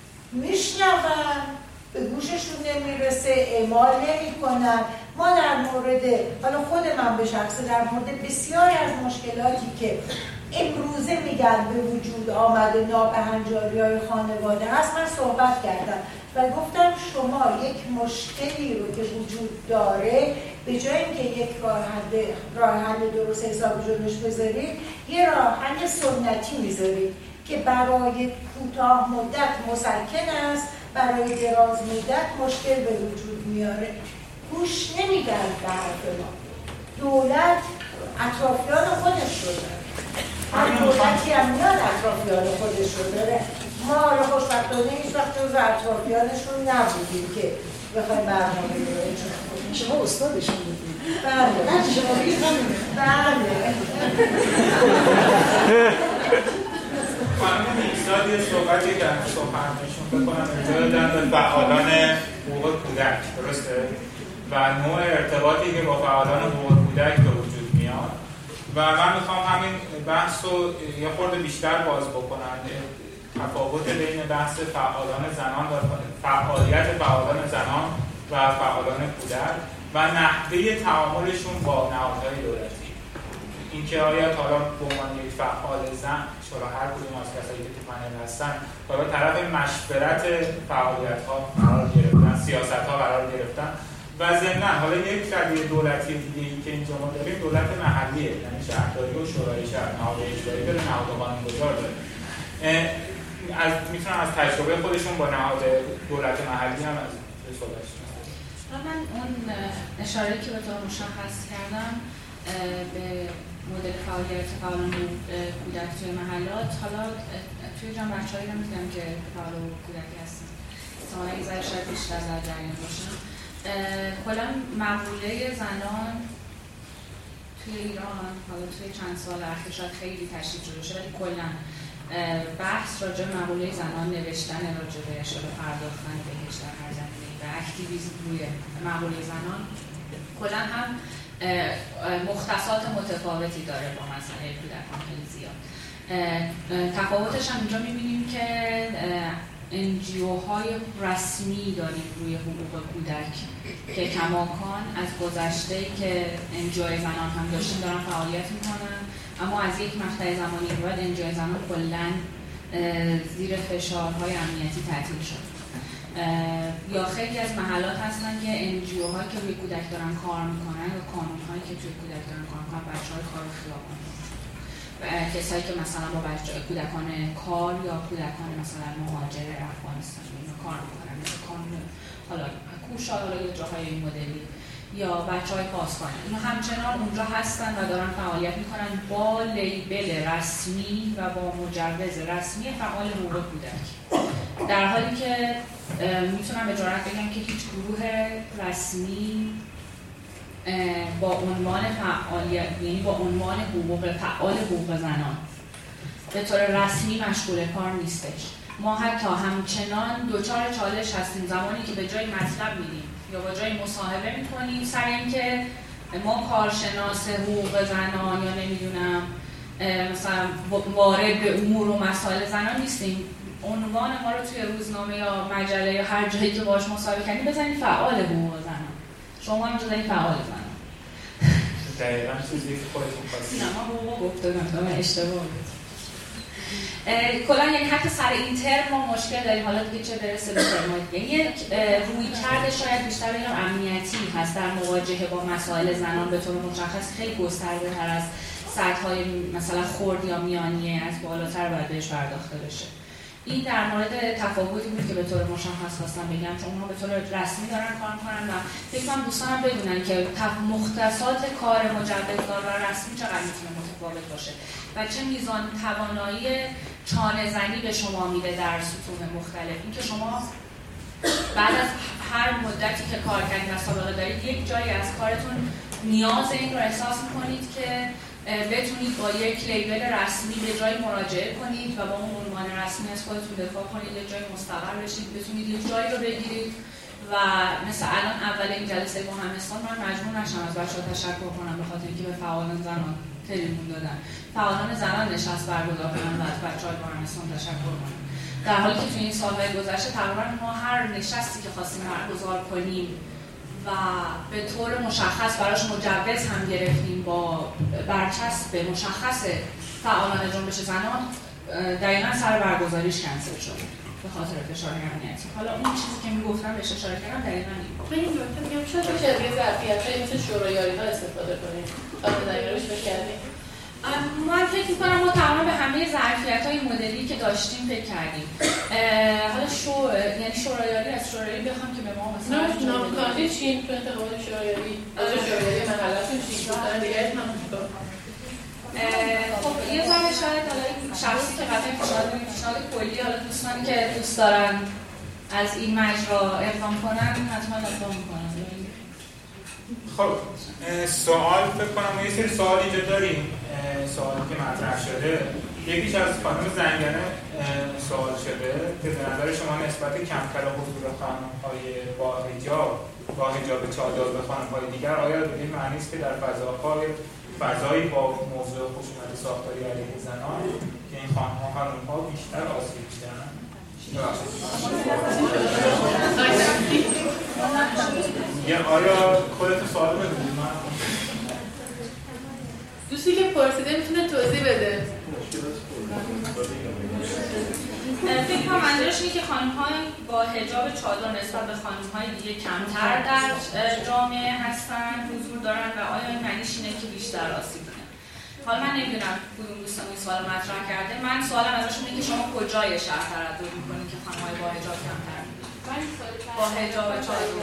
میشنون، به گوششون نمیرسه، اعمال نمی‌کنن. ما در مورد، حالا خود من به شخصه در مورد بسیاری از مشکلاتی که امروزه میگن به وجود آمده، نابهنجاری‌های خانواده هست، من صحبت کردم و گفتم شما یک مشکلی رو که وجود داره به جای اینکه یک راه حل راه حل درست حسابی جلوش بذارید، یه راه حل سنتی میذارید که برای کوتاه مدت مسکن است، برای دراز مدت مشکل به وجود میاره. گوش نمیدن به حرف ما. دولت اطرافیان خودش رو داره، هر دولتی هم میاد اطرافیان خودش رو داره. ما حالا خوشبختانه هیچ وقت جز اطرافیانشون نبودیم که بخوایم برنامه رو اجرا کنیم. شما استادشون بودیم. بله. هرچی شما بگید همینه. بله. خانم میکساد یه صحبتی که سخنرانیشون بکنم اجازه دادن به فعالان حقوق کودک، درسته؟ و نوع ارتباطی که با فعالان حقوق کودک به وجود میاد و من میخوام همین بحث رو یه خورده بیشتر باز بکنم، تفاوت بین بحث فعالان زنان و فعالیت فعالان زنان و فعالان کودک و نحوه تعاملشون با نهادهای دولتی. اینکه آیا حالا به عنوان یک فعال زن شورا هر کدوم از کسایی که تو پنل هستن حالا طرف مشورت فعالیت‌ها قرار گرفتن، سیاست‌ها قرار گرفتن و ضمناً حالا یک رویه دولتی دیگه‌ای که اینجا ما داریم دولت محلیه، یعنی شهرداری و شورای شهر، نهاد اجرایی داره، نهاد قانون‌گذار داره. از میتونم از تجربه خودشون با نهاد دولت محلی هم از صحبت کنم. من اون اشاره که به طور مشخص کردم به مدل فعالیت فعالان کودک توی محلات، حالا توی جمع بچه‌هایی هم دیدم که فعال کودکی هستن، احتمالاً یه ذره شاید بیشتر در جریان باشن. کلا مقوله زنان توی ایران حالا توی چند سال اخیر شاید خیلی تشدید شده باشه، ولی کلاً بحث راجع به مقوله زنان، نوشتن راجع به اشاره پرداختن بهش در هر زمینه‌ای و اکتیویسم روی مقوله زنان کلاً هم مختصات متفاوتی داره با مسئله کودکان خیلی زیاد. تفاوتش هم اینجا می‌بینیم که ان جی او های رسمی داریم روی حقوق کودک که کماکان از گذشته‌ای که ان جی او زنان هم داشتیم دارن فعالیت میکنن، اما از یک مقطع زمانی که بعد ان جی او زنان کلاً زیر فشارهای امنیتی تعطیل شد. یا خیلی از محلات هستن که ان جی او هایی که روی کودک دارن کار میکنن و کانون هایی که توی کودک دارن کار میکنن بچه‌های کار خیابان و کسایی که مثلا با بچه کودکان کار یا کودکان مثلا مهاجر افغانستان اینا کار میکنن، مثل کانون حالا کوشا حالا یا جاهای این مدلی یا بچهای پاسبان، اینا همچنان اونجا هستن و دارن فعالیت میکنن با لیبل رسمی و با مجوز رسمی فعال حقوق کودک، در حالی که میتونم به جرئت بگم که هیچ گروه رسمی با عنوان فعالیت، یعنی با عنوان حقوق فعال حقوق زنان به طور رسمی مشغول کار نیستش. ما حتی همچنان دوچار چالش هستیم زمانی که به جای مطلب میدیم یا با جای مصاحبه میکنیم سر اینکه ما کارشناس حقوق زنان یا نمیدونم مثلا وارد به امور و مسائل زنان نیستیم، عنوان ما رو توی روزنامه یا مجله یا هر جایی که باهاش مصاحبه کردیم بزنید فعال حقوق زنان. شما هم بزنید فعال زنان. دقیقاً چیزی که خودتون خواستید. نه ما حقوق گفتم، من اشتباه بود. کلا یعنی حتی سر این ترم ما مشکل داریم، حالا دیگه چه برسه به ترم دیگه. یک رویکرد شاید بیشتر بگم امنیتی هست در مواجهه با مسائل زنان به طور مشخص، خیلی گسترده تر از سطح‌های مثلا خرد یا میانیه از بالاتر باید بهش پرداخته بشه. این در مورد تفاوتی بود که به طور مشخص خواستم بگم، چون اونها به طور رسمی دارن کار می‌کنن و فکر کنم دوستانم بدونن که مختصات کار مجوزدار و رسمی چقدر میتونه متفاوت باشه و چه میزان توانایی چانه زنی به شما میده در سطوح مختلف. این که شما بعد از هر مدتی که کار کردید و سابقه دارید یک جایی از کارتون نیاز این رو احساس می‌کنید که بتونید با یک لیبل رسمی به جای مراجعه کنید و با اون عنوان رسمی از خودتون دفاع کنید، یک جای مستقر بشید، بتونید یک جایی رو بگیرید و مثل الان اول این جلسه با همستان من مجبور نشم از بچه‌ها تشکر کنم به خاطر اینکه به فعالان زنان تلفن دادن، فعالان زنان نشست برگزار کنن و از بچه‌های با همستان تشکر کنم، در حالی که توی این سال‌های گذشته تقریبا ما هر نشستی که خواستیم برگزار کنیم و به طور مشخص براش مجوز هم گرفتیم با برچسب مشخص فعالان جنبش زنان، دقیقاً سر برگزاریش کنسل شد به خاطر فشار امنیتی. حالا اون چیزی که میگفتم بهش اشاره کردم دقیقاً این بود. من این نکته میگم شاید بشه از یه ظرفیت‌های مثل شورایاری‌ها استفاده کنیم. قبل دقیقاًش بکردیم. من فکر می‌کنم ما تمام به همه ظرفیت‌های مدلی که داشتیم فکر کردیم. حالا شو یعنی شورایاری از شورایی بخوام که به ما مثلا نام‌کاندید چین تو انتخابات شورایاری از شورایی محلاتون چین شدن دیگه هم خب یه ذره شاید حالا شخصی که قطعا پیشنهاد پیشنهاد کلی حالا دوستانی که دوست دارن از این مجرا اقدام کنن حتما اقدام می‌کنن. خب سوال فکر کنم ما یه سری سوال اینجا داریم، سوالی که مطرح شده یکیش از خانم زنگنه سوال شده که به نظر شما نسبت کمتر حضور خانم‌های با حجاب با حجاب چادر به خانم‌های دیگر آیا به این معنی است که در فضاهای فضایی با موضوع خشونت ساختاری علیه زنان که این خانم‌ها خانم‌ها بیشتر آسیب دیدن؟ یه آیا خودت سوال بدونی؟ من دوستی که پرسیده میتونه توضیح بده. فکر کنم منظورش اینه که خانم‌های با حجاب چادر نسبت به خانم‌های دیگه کمتر در جامعه هستن، حضور دارن و آیا این معنیش اینه که بیشتر آسیب دیدن؟ حالا من نمیدونم کدوم دوستان این سوال مطرح کرده. من سوالم ازشون اینه که شما کجای شهر تردد می‌کنید که خانم‌های با حجاب کمتر با حجاب چادر؟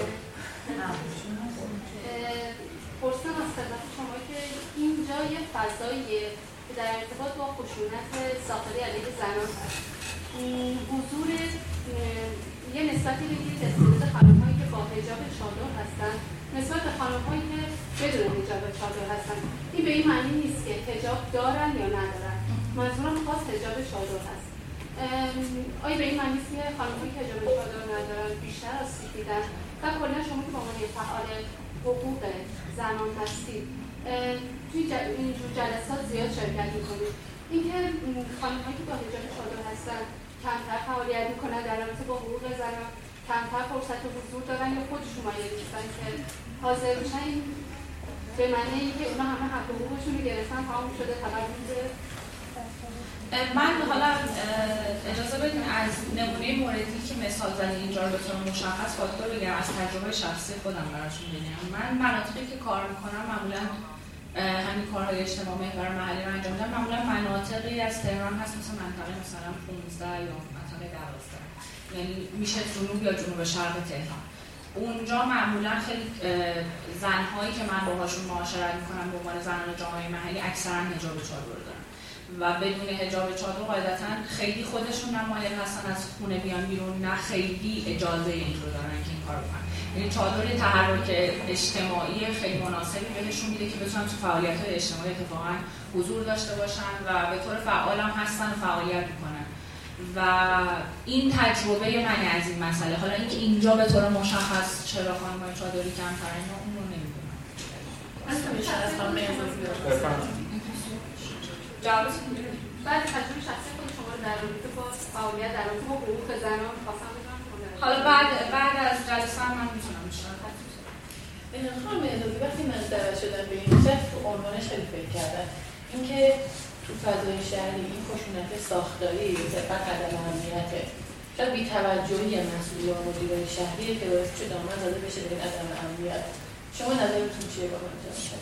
پرسیدم از خدمت شما که اینجا یه فضاییه که در ارتباط با خشونت ساختاری علیه زنان هست. حضور یه نسبتی بگیرید نسبت خانم‌هایی که با حجاب چادر هستن نسبت به خانم‌هایی که بدون حجاب چادر هستن. این به این معنی نیست که حجاب دارن یا ندارن. منظورم خاص حجاب چادر هست. آیا به این معنی نیست که خانم‌هایی که حجاب چادر ندارن بیشتر آسیب دیدن؟ و کلا شما که به عنوان فعال حقوق زنان هستید توی اینجور جلسات زیاد شرکت میکنید. اینکه خانم‌هایی که با حجاب چادر هستن کمتر فعالیت میکنن در رابطه با حقوق زنان، کمتر فرصت حضور دارن یا خودشون مایل نیستن که حاضر میشن، به معنی اینکه اونا همه حق حقوقشون رو گرفتن تمام شده خبر میده. من حالا اجازه بدین از نمونه موردی که مثال زدین اینجا رو به طور مشخص فاکتور بگم از تجربه شخصی خودم براتون بگم. من مناطقی که کار میکنم معمولا همین کارهای اجتماعی محور محلی رو انجام میدم. معمولا مناطقی از تهران هست مثل منطقه مثلا پانزده یا منطقه دوازده، یعنی میشه جنوب یا جنوب شرق تهران. اونجا معمولا خیلی زنهایی که من باهاشون معاشرت میکنم به عنوان زنان جامعه محلی اکثرا حجاب چادر دارن و بدون حجاب چادر قاعدتا خیلی خودشون نمایل هستن از خونه بیان بیرون، نه خیلی اجازه این رو دارن که این کار بکنن. یعنی چادر تحرک اجتماعی خیلی مناسبی بهشون میده که بتونن تو فعالیت‌های اجتماعی اتفاقا حضور داشته باشن و به طور فعال هم هستن و فعالیت میکنن. و این تجربه من از این مسئله. حالا اینکه اینجا به طور مشخص چرا خانم‌های چادری کمترن اون رو نمیدونم. اصلا میشه از خانم اجازه جواب بعد تجربه شخصی خود شما رو در رابطه با فعالیت در رابطه با حقوق زنان خواستم بدونم. حالا بعد بعد از جلسه هم من میتونم مشارکت کنم. خانم اجازه وقتی من دعوت شدم به این شخص تو عنوانش خیلی فکر کردم اینکه تو فضای شهری این خشونت ساختاری صرفا عدم اهمیته، شاید بی‌توجهی مسئولین و مدیران شهری که باعث شده دامن زده بشه به عدم اهمیت. شما نظرتون چیه با من جان؟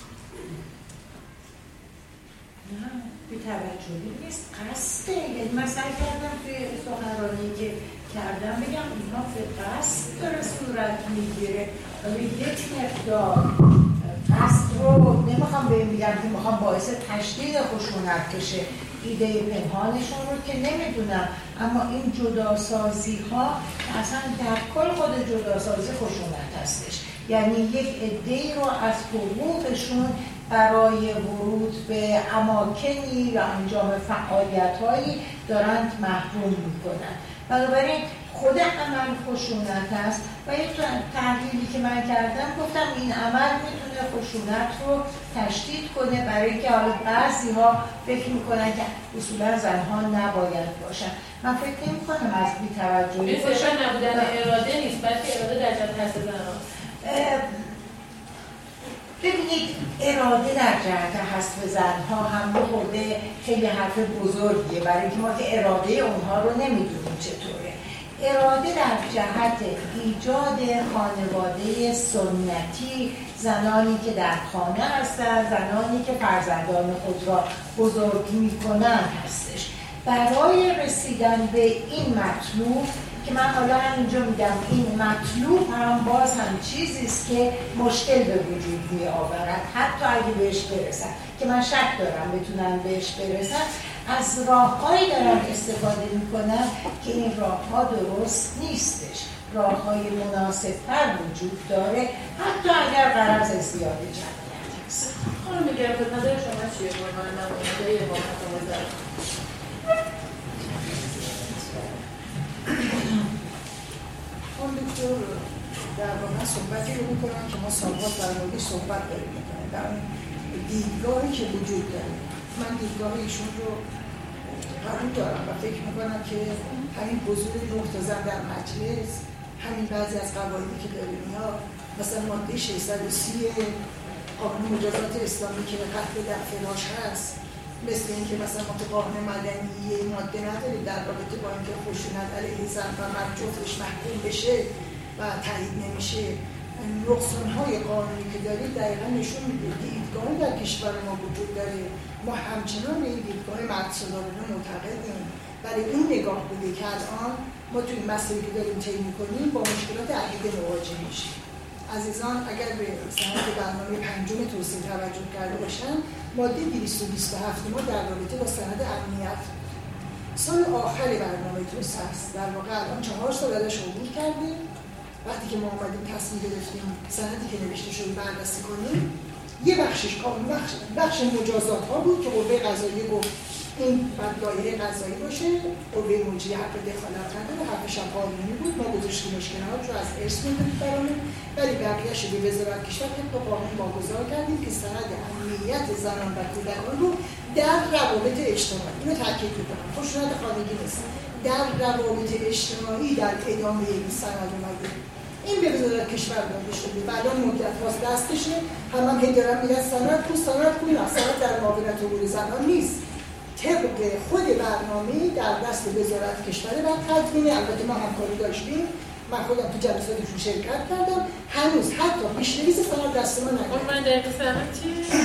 نه بی‌توجهی نیست، قصده. یعنی من سعی کردم توی سخنرانی که کردم بگم اینا به قصد داره صورت میگیره، ولی یک مقدار قصد رو نمیخوام بهم بگم که میخوام باعث تشدید خشونت بشه، ایده پنهانشون رو که نمیدونم، اما این جداسازی ها اصلا در کل خود جداسازی خشونت هستش. یعنی یک عده‌ای رو از حقوقشون برای ورود به اماکنی یا انجام فعالیت‌هایی دارند محروم می‌کنند. بنابراین خود عمل خشونت است و یک تحلیلی که من کردم گفتم این عمل میتونه خشونت رو تشدید کنه، برای اینکه حالا بعضی‌ها فکر می‌کنن که اصولا زن‌ها نباید باشن. من فکر نمی‌کنم از بی‌توجهی باشه. این نبودن اراده نیست، بلکه اراده در جهت هست زن‌هاست. ببینید اراده در جهت حذف زن‌ها هم یه خورده خیلی حرف بزرگیه، برای اینکه ما که اراده اونها رو نمیدونیم چطوره. اراده در جهت ایجاد خانواده سنتی، زنانی که در خانه هستن، زنانی که فرزندان خود را بزرگ میکنن هستش. برای رسیدن به این مطلوب که من حالا همینجا میگم این مطلوب هم باز هم چیزی است که مشکل به وجود می آورد، حتی اگه بهش برسن، که من شک دارم بتونن بهش برسن، از راههایی دارن استفاده میکنن که این راهها درست نیستش. راههای مناسب‌تر وجود داره، حتی اگر غرض زیاد جمعیت هست. خانم میگم به نظر شما چیه برمان نمایده واقعا مزد؟ اون دکتر در واقع صحبتی رو میکنن که ما سال‌ها در موردش صحبت داریم میکنیم، در اون دیدگاهی که وجود داره. من دیدگاه ایشون رو قبول دارم و فکر میکنم که همین حضور نه تا زن در مجلس، همین بعضی از قواعدی که داریم اینا، مثلا ماده ششصد و سی قانون مجازات اسلامی که قتل در فراش هست، مثل اینکه مثلا ما تو قانون مدنی یه ماده نداریم در رابطه با اینکه خشونت علیه زن و مرد جفتش محکوم بشه و تایید نمیشه. نقصان‌های قانونی که داریم دقیقاً نشون میده دیدگاهی در کشور ما وجود داره. ما همچنان به این دیدگاه مردسالارانه معتقدیم، برای این نگاه بوده که الان ما توی این مسئله که داریم طی می‌کنیم با مشکلات عدیده مواجه میشیم. عزیزان اگر به سند برنامه پنجم توسعه توجه کرده باشن، ماده دویست و بیست و هفت ما در رابطه با سند امنیت سال آخر برنامه توسعه است. در واقع الان چهار سال ازش عبور کردیم وقتی که ما اومدیم تصمیم گرفتیم سندی که نوشته شده بررسی کنیم، یه بخشش بخش بخش مجازات ها بود که قوه قضاییه گفت این باید دایره قضایی باشه، قوه مجریه حق دخالت نداره، حقش هم قانونی بود، ما گذاشتیمش کنار رو از ارث می‌کنیم برامون، ولی بقیه‌اش رو به وزارت کشور طبق قانون واگذار کردیم که سند امنیت زنان و کودکان رو در روابط اجتماعی، اینو تاکید می‌کنم، خشونت خانگی نیست، در روابط اجتماعی در ادامه این سند اومده. این به وزارت کشور داده شده و الان مدت هاست دستشه، هم هم هی دارن میگن سند کو سند کو نه، سند در معاونت امور زنان نیست، طبق خود برنامه در دست وزارت کشور و تدوین. البته ما همکاری داشتیم، من خودم تو جلساتشون شرکت کردم، هنوز حتی پیش‌نویس سند دست ما نگرفته. من دقیقه سند چی؟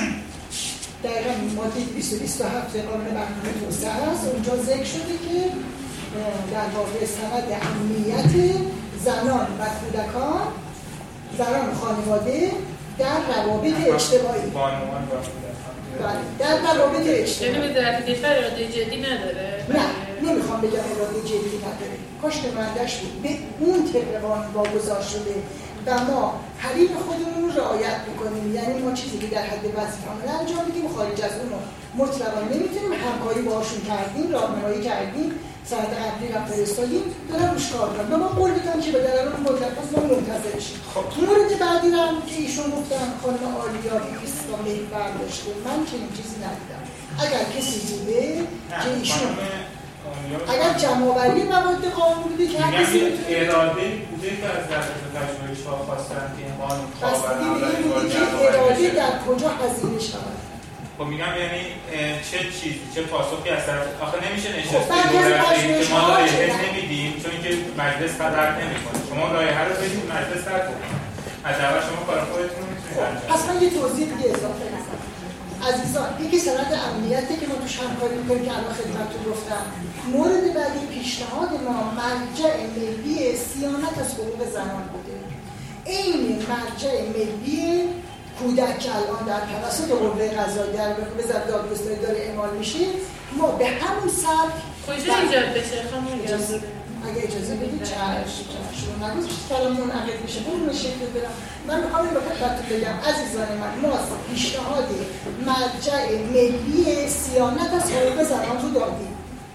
دقیقا ماده دویست و بیست و هفت قانون برنامه توسعه هست، اونجا ذکر شده که در واقع سند امنیت زنان و کودکان، زنان خانواده در روابط اجتماعی، بله در روابط اجتماعی. یعنی وزارت کشور اراده جدی نداره؟ نه نمیخوام بگم اراده جدی نداره، کاش نماینده‌اش بود به اون طبق قانون واگذار شده و ما حریم خودمون رو رعایت میکنیم، یعنی ما چیزی که در حد وظیفه‌مون انجام میدیم خارج از اون رو مطلقاً نمیتونیم، همکاری باهاشون کردیم، راهنمایی کردیم، سند قبلی رو فرستادیم، دارن روش کار کنن. ما قول دادن که به دلایل مدت ما منتظرشیم. مورد بعدی رو هم که ایشون گفتن خانم آلیا بیست تا میل برداشته، من چنین چیزی ندیدم. اگر کسی بوده که ایشون اگر جمع‌آوری مواد قانون بوده که هر کسی اراده بوده که از دست پژوهش‌ها خواستن که این قانون بوده که اراده در کجا هزینه شود. خب میگم یعنی چه چیزی چه پاسخی از طرف آخه نمیشه نشسته خب دولت که ما لایحه نمیدیم چون که مجلس قدر نمیکنه، شما لایحه رو بدید مجلس قدر کنه، حداقل شما کار خودتون رو میتونید انجام بدید. پس من یه توضیح دیگه اضافه کنم عزیزان، یکی سند امنیتی که ما توش همکاری می‌کنیم که الان خدمتتون گفتم. مورد بعدی پیشنهاد ما مرجع ملی صیانت از حقوق زنان بوده. این مرجع ملی کودک که الان در توسط قوه قضاییه در وزارت دادگستری داره اعمال میشه، ما به همون سبک کجا ایجاد بشه خانم؟ اجازه اگه اجازه بدید چشم شما نگذاشت کلام منعقد میشه برون شکل برم. من میخوام این رو خدمتتون بگم عزیزان من، ما پیشنهاد مرجع ملی صیانت از حقوق زنان رو دادیم.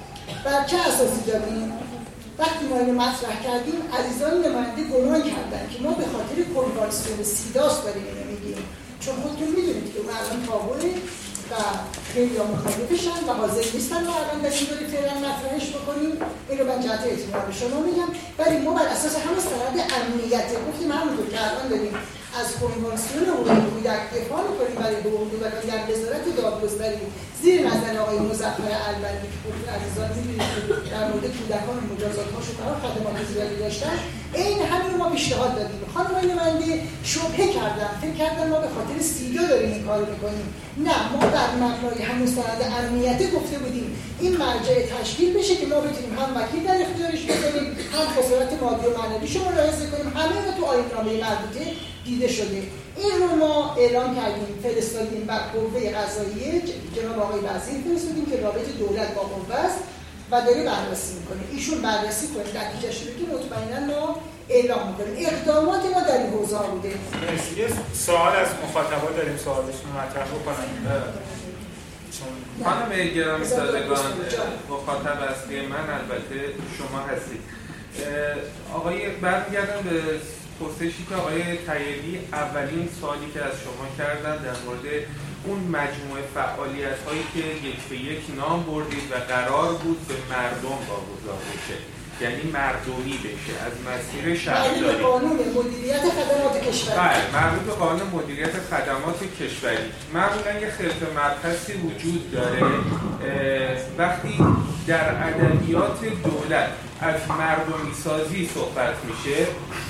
بر چه اساسی دادیم؟ وقتی ما اینو مطرح کردیم عزیزان نماینده گمان کردن که ما به خاطر کنوانسیون سیداس داریم اینو میگیم، چون خودتون میدونید که اون الان تابوره و خیلی ها مخالفشن و حاضر نیستن ما الان در این دوری فعلا مطرحش بکنیم. این رو من جهت اعتماد به شما میگم، ولی ما بر اساس همه سند امنیته گفتیم همونطور که الان داریم از کنوانسیون حقوق کودک دفاع می‌کنیم برای حقوق کودکان در وزارت دادگستری زیر نظر آقای مظفر البرنی که خودتون عزیزان می‌دونید در مورد کودکان و مجازات‌هاشون برای خدمات زیادی داشتن، این همین ما پیشنهاد دادیم. خانم نماینده شبهه کردن، فکر کردن ما به خاطر سیدا داریم این کارو می‌کنیم. نه، ما در مبنای همون سند امنیتی گفته بودیم این مرجع تشکیل بشه که ما بتونیم هم وکیل در اختیارش بذاریم، هم خسارت مادی و معنویش رو ملاحظه کنیم. همه اینا تو آیین‌نامه مربوطه دیده شده. این رو ما اعلام کردیم، فرستادیم بر قوه قضاییه، جناب آقای وزیر فرستادیم که رابط دولت با قوه است و داره بررسی میکنه. ایشون بررسی کنه، نتیجهش رو که مطمئنا ما اعلام میکنیم. اقدامات ما در این حوزه بوده. مرسی. یه سوال از مخاطبا داریم، سوالشون رو مطرح بکنیم. خانم گرامی سازگان، مخاطب اصلی من البته شما هستید. آقای برمیگردم به پرسشی که آقای طیبی اولین سوالی که از شما کردن در مورد اون مجموعه فعالیت‌هایی که یک به یک نام بردید و قرار بود به مردم واگذار بشه، یعنی مردمی بشه از مسیر شهرداری. قانون مدیریت خدمات کشوری. بله، مربوط به قانون مدیریت خدمات کشوری. معمولا یه خلط مبحثی وجود داره وقتی در ادبیات دولت از مردمی سازی صحبت میشه.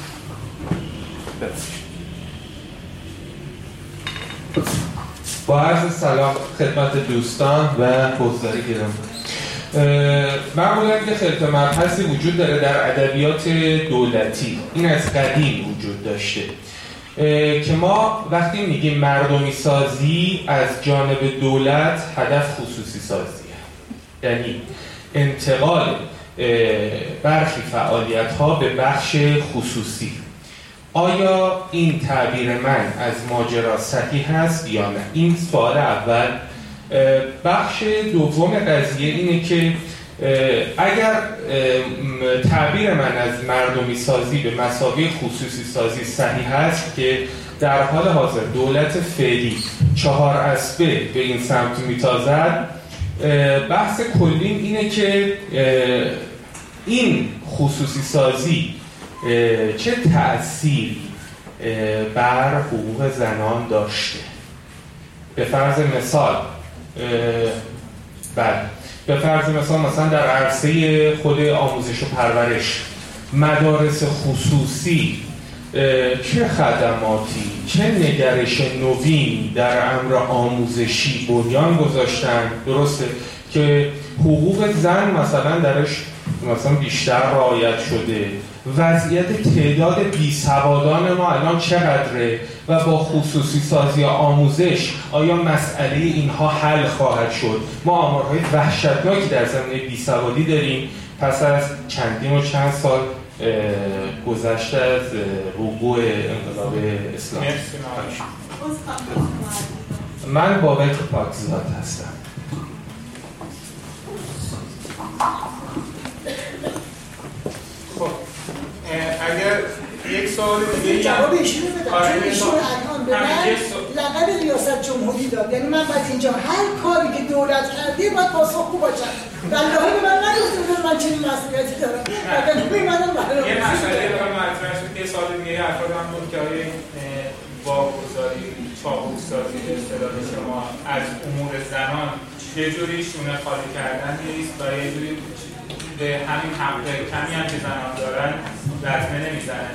با عرض سلام خدمت دوستان و حضاری گرامی. معمولا که خلط مبحثی وجود داره در ادبیات دولتی، این از قدیم وجود داشته که ما وقتی میگیم مردمی سازی از جانب دولت هدف خصوصی سازیه، یعنی انتقال برخی فعالیت ها به بخش خصوصی. آیا این تعبیر من از ماجرا صحیح هست یا نه؟ این سوال اول. بخش دوم قضیه اینه که اگر تعبیر من از مردمی سازی به مثابه خصوصی سازی صحیح هست که در حال حاضر دولت فعلی چهار اسبه به این سمت میتازد، بحث کلیم اینه که این خصوصی سازی چه تأثیری بر حقوق زنان داشته. به فرض مثال بله به فرض مثال مثلا در عرصه خود آموزش و پرورش، مدارس خصوصی چه خدماتی، چه نگرش نوینی در امر آموزشی بنیان گذاشتن، درسته که حقوق زن مثلا درش مثلا بیشتر رعایت شده، وضعیت تعداد بیسوادان ما الان چقدره و با خصوصی سازی آموزش آیا مسئله اینها حل خواهد شد. ما آمارهای وحشتناکی در زمینه بیسوادی داریم پس از چندین و چند سال گذشته از وقوع انقلاب اسلامی. من بابک پاکزاد هستم. خب اگر یک سوال دیگه جواب ایشونو بدم، چون ایشون الان به من لقب ریاست جمهوری داد، یعنی من باید اینجا هر کاری که دولت کرده باید پاسخگو باشم. والله به من نگفتم من چنین مسئولیتی دارم. یه مسئله برای مطرح شد که سال دیگه افراد هم بود که آیا واگذاری چابکسازی به اصطلاح شما از امور زنان یه جوری شونه خالی کردن نیست و یه جوری به همین حق کمی هم که زنان دارن لطمه نمیزنن.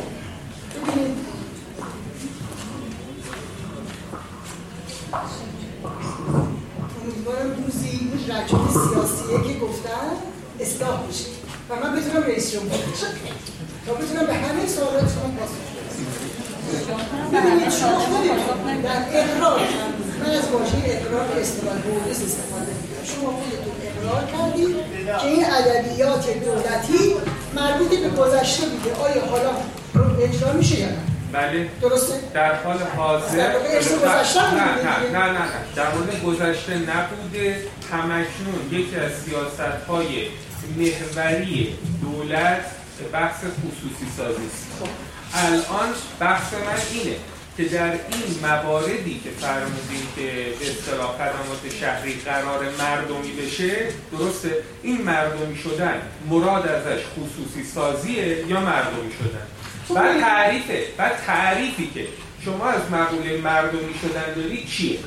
امیدوارم روزی این رجل سیاسیه که گفتن اصلاح بشه و من بتونم رئیس جمهور بشم تا بتونم به همه سوالات شما پاسخ بدم. ببینید شما خودتون در اقرار من از واژه اقرار به اصطلاح بورس استفاده می‌کنم. شما خودتون اقرار کردید که این ادبیات دولتی مربوط به گذشته بوده. آیا حالا اجرا میشه یا نه؟ بله. درسته؟ در حال حاضر در نه نه نه نه در مورد گذشته نبوده. همکنون یکی از سیاست‌های محوری دولت بحث خصوصی سازی است. الان بحث من اینه که در این مواردی که فرمودیم که به اصطلاح خدمات شهری قرار مردمی بشه، درسته؟ این مردمی شدن مراد ازش خصوصی سازیه یا مردمی شدن؟ بعد تعریفه بعد تعریفی که شما از مقوله مردمی شدن داری چیه؟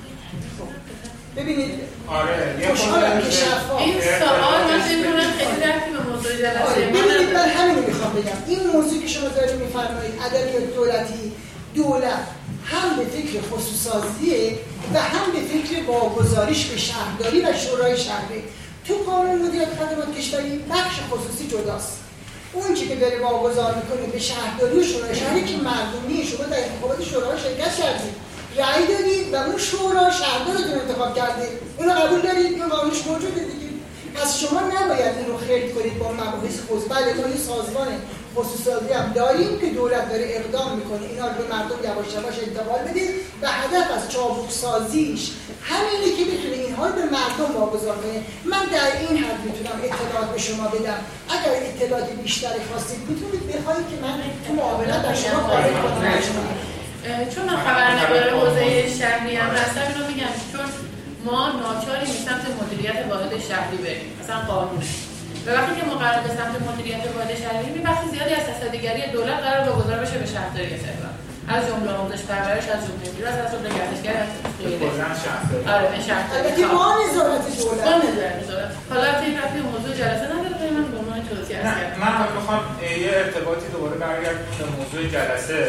ببینید آره خوشحالم که شفاف این سوال من فکر کنم خیلی ربطی به موضوع جلسه ببینید من همین میخوام بگم. این موضوعی که شما دارید میفرمایید ادبیات دولتی، دولت هم به فکر خصوصیه و هم به فکر واگذاریش به شهرداری و شورای شهری. تو قانون مدیریت خدمات کشوری بخش خصوصی جداست. اون چی که داره واگذار میکنه به شهرداری و شورای شهری که مردمی شما در انتخابات شورای شرکت کردید، رأی دادید و اون شورا شهردارتون انتخاب کرده. اینو قبول دارید؟ این قانونش موجوده دیگه. پس شما نباید این رو خلط کنید با مباحث خصوصی. بله ما یه سازمان خصوصی هم داریم که دولت داره اقدام میکنه اینا رو به مردم یواش یواش انتقال بده و هدف از چابک سازیش همینه که بتونه اینها رو به مردم واگذار کنه. من در این حد میتونم اطلاعات به شما بدم. اگر اطلاعات بیشتری خواستید میتونید بخواید که من تو معاملات در شما وارد کنم. چون من خبرنگار حوزه شهری هم هستم اینو میگم، چون ما ناچاریم به سمت مدیریت واحد شهری بریم، مثلا قانونه. و وقتی که ما قرار به سمت مدیریت واحد شهری بریم، بخش زیادی از تصدیگری دولت قرار واگذار بشه به شهرداری تهران. از جمله آموزش پرورش، از جمله ویراثت، از جمله گردشگر، از غیره. آره به شهرداری. البته با نظارت دولت. با نظارت. حالا این رفتی موضوع جلسه نداره، من به عنوان توضیح نه من میخوام یه ارتباطی دوباره برگردونم به موضوع جلسه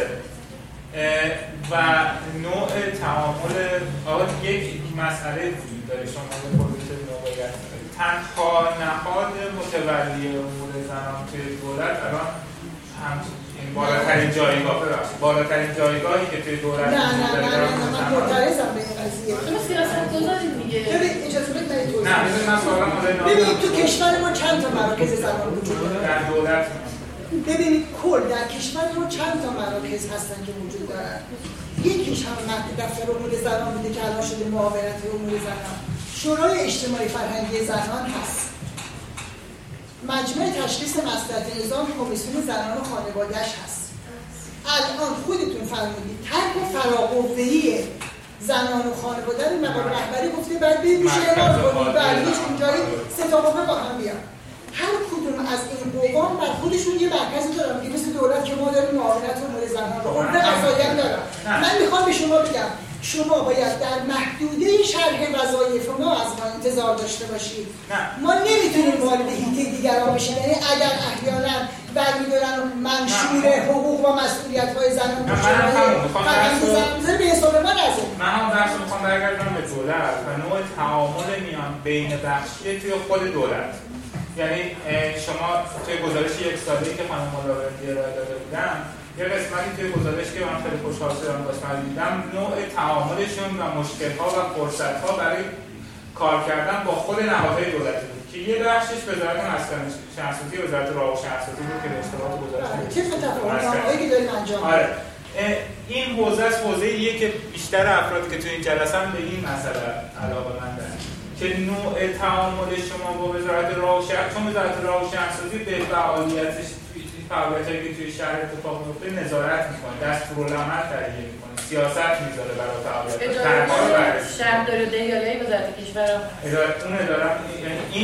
و نوع تعامل. آقا یک مسئله وجود داره شما به خودتون نوبیت تنها نهاد متولی امور زنان توی دولت الان هم این بالاترین جایگاه ببخشید بالاترین جایگاهی که توی دولت نه نه نه نه من معترضم به این قضیه. شما سیاست گذارید دیگه. ببین اجازه بدید من توضیح نه ببین من سوالم مورد ببین تو کشور ما چند تا مراکز زنان وجود داره؟ در دولت ببینید کل در کشور ما چند تا مراکز هستن که وجود دارن. یکیش هم دفتر امور زنان بوده که الان شده معاونت امور زنان. شورای اجتماعی فرهنگی زنان هست. مجمع تشخیص مصلحت نظام کمیسیون زنان و خانواده‌اش هست. الان خودتون فرمودید طرح فراقوه‌ای زنان و خانواده رو مقام رهبری گفته بعد بیشه اعلام کنید بعد هیچ اونجایی سه تا قوه با هم بیان. هر کدوم از این قوام بر خودشون یه مرکزی دارن که مثل دولت که ما داریم معاونت امور زنان رو عمده قضایی دارن. من میخوام به شما بگم شما باید در محدوده شرح وظایف ما از ما انتظار داشته باشید. ما نمیتونیم وارد حیطه دیگران بشیم. یعنی اگر احیانا برمی‌دارن منشور حقوق و مسئولیت‌های زنان و فرهنگی به حساب ما نذاریم. من هم بحث می‌خوام برگردم به دولت و نوع تعامل میان بین بخشی توی خود دولت. یعنی شما توی گزارش یک ساله‌ای که خانم ملاوردی ارائه داده بودن یه قسمتی توی گزارش که من خیلی خوشحال شدم باش دیدم نوع تعاملشون و مشکل‌ها و فرصت‌ها برای کار کردن با خود نهادهای دولتی بود که یه بخشش وزارت مسکن شهرسازی و وزارت راه و شهرسازی بود که به اشتراک گذاشته بود. چه تفاوت‌هایی که داریم انجام میدیم. آره. این حوزه است حوزه‌ایه که بیشتر افرادی که توی این جلسه هم به این مسئله علاقه‌مندن که نوع تعامل شما با وزارت راه و شهر چون وزارت راه و شهرسازی به فعالیتش فعالیتایی که توی شهر اتفاق میفته نظارت میکنه، دستورالعمل تهیه میکنه، سیاست میذاره برای فعالیت. اداره شهرداری و دهیاری وزارت کشور اداره اون اداره یعنی این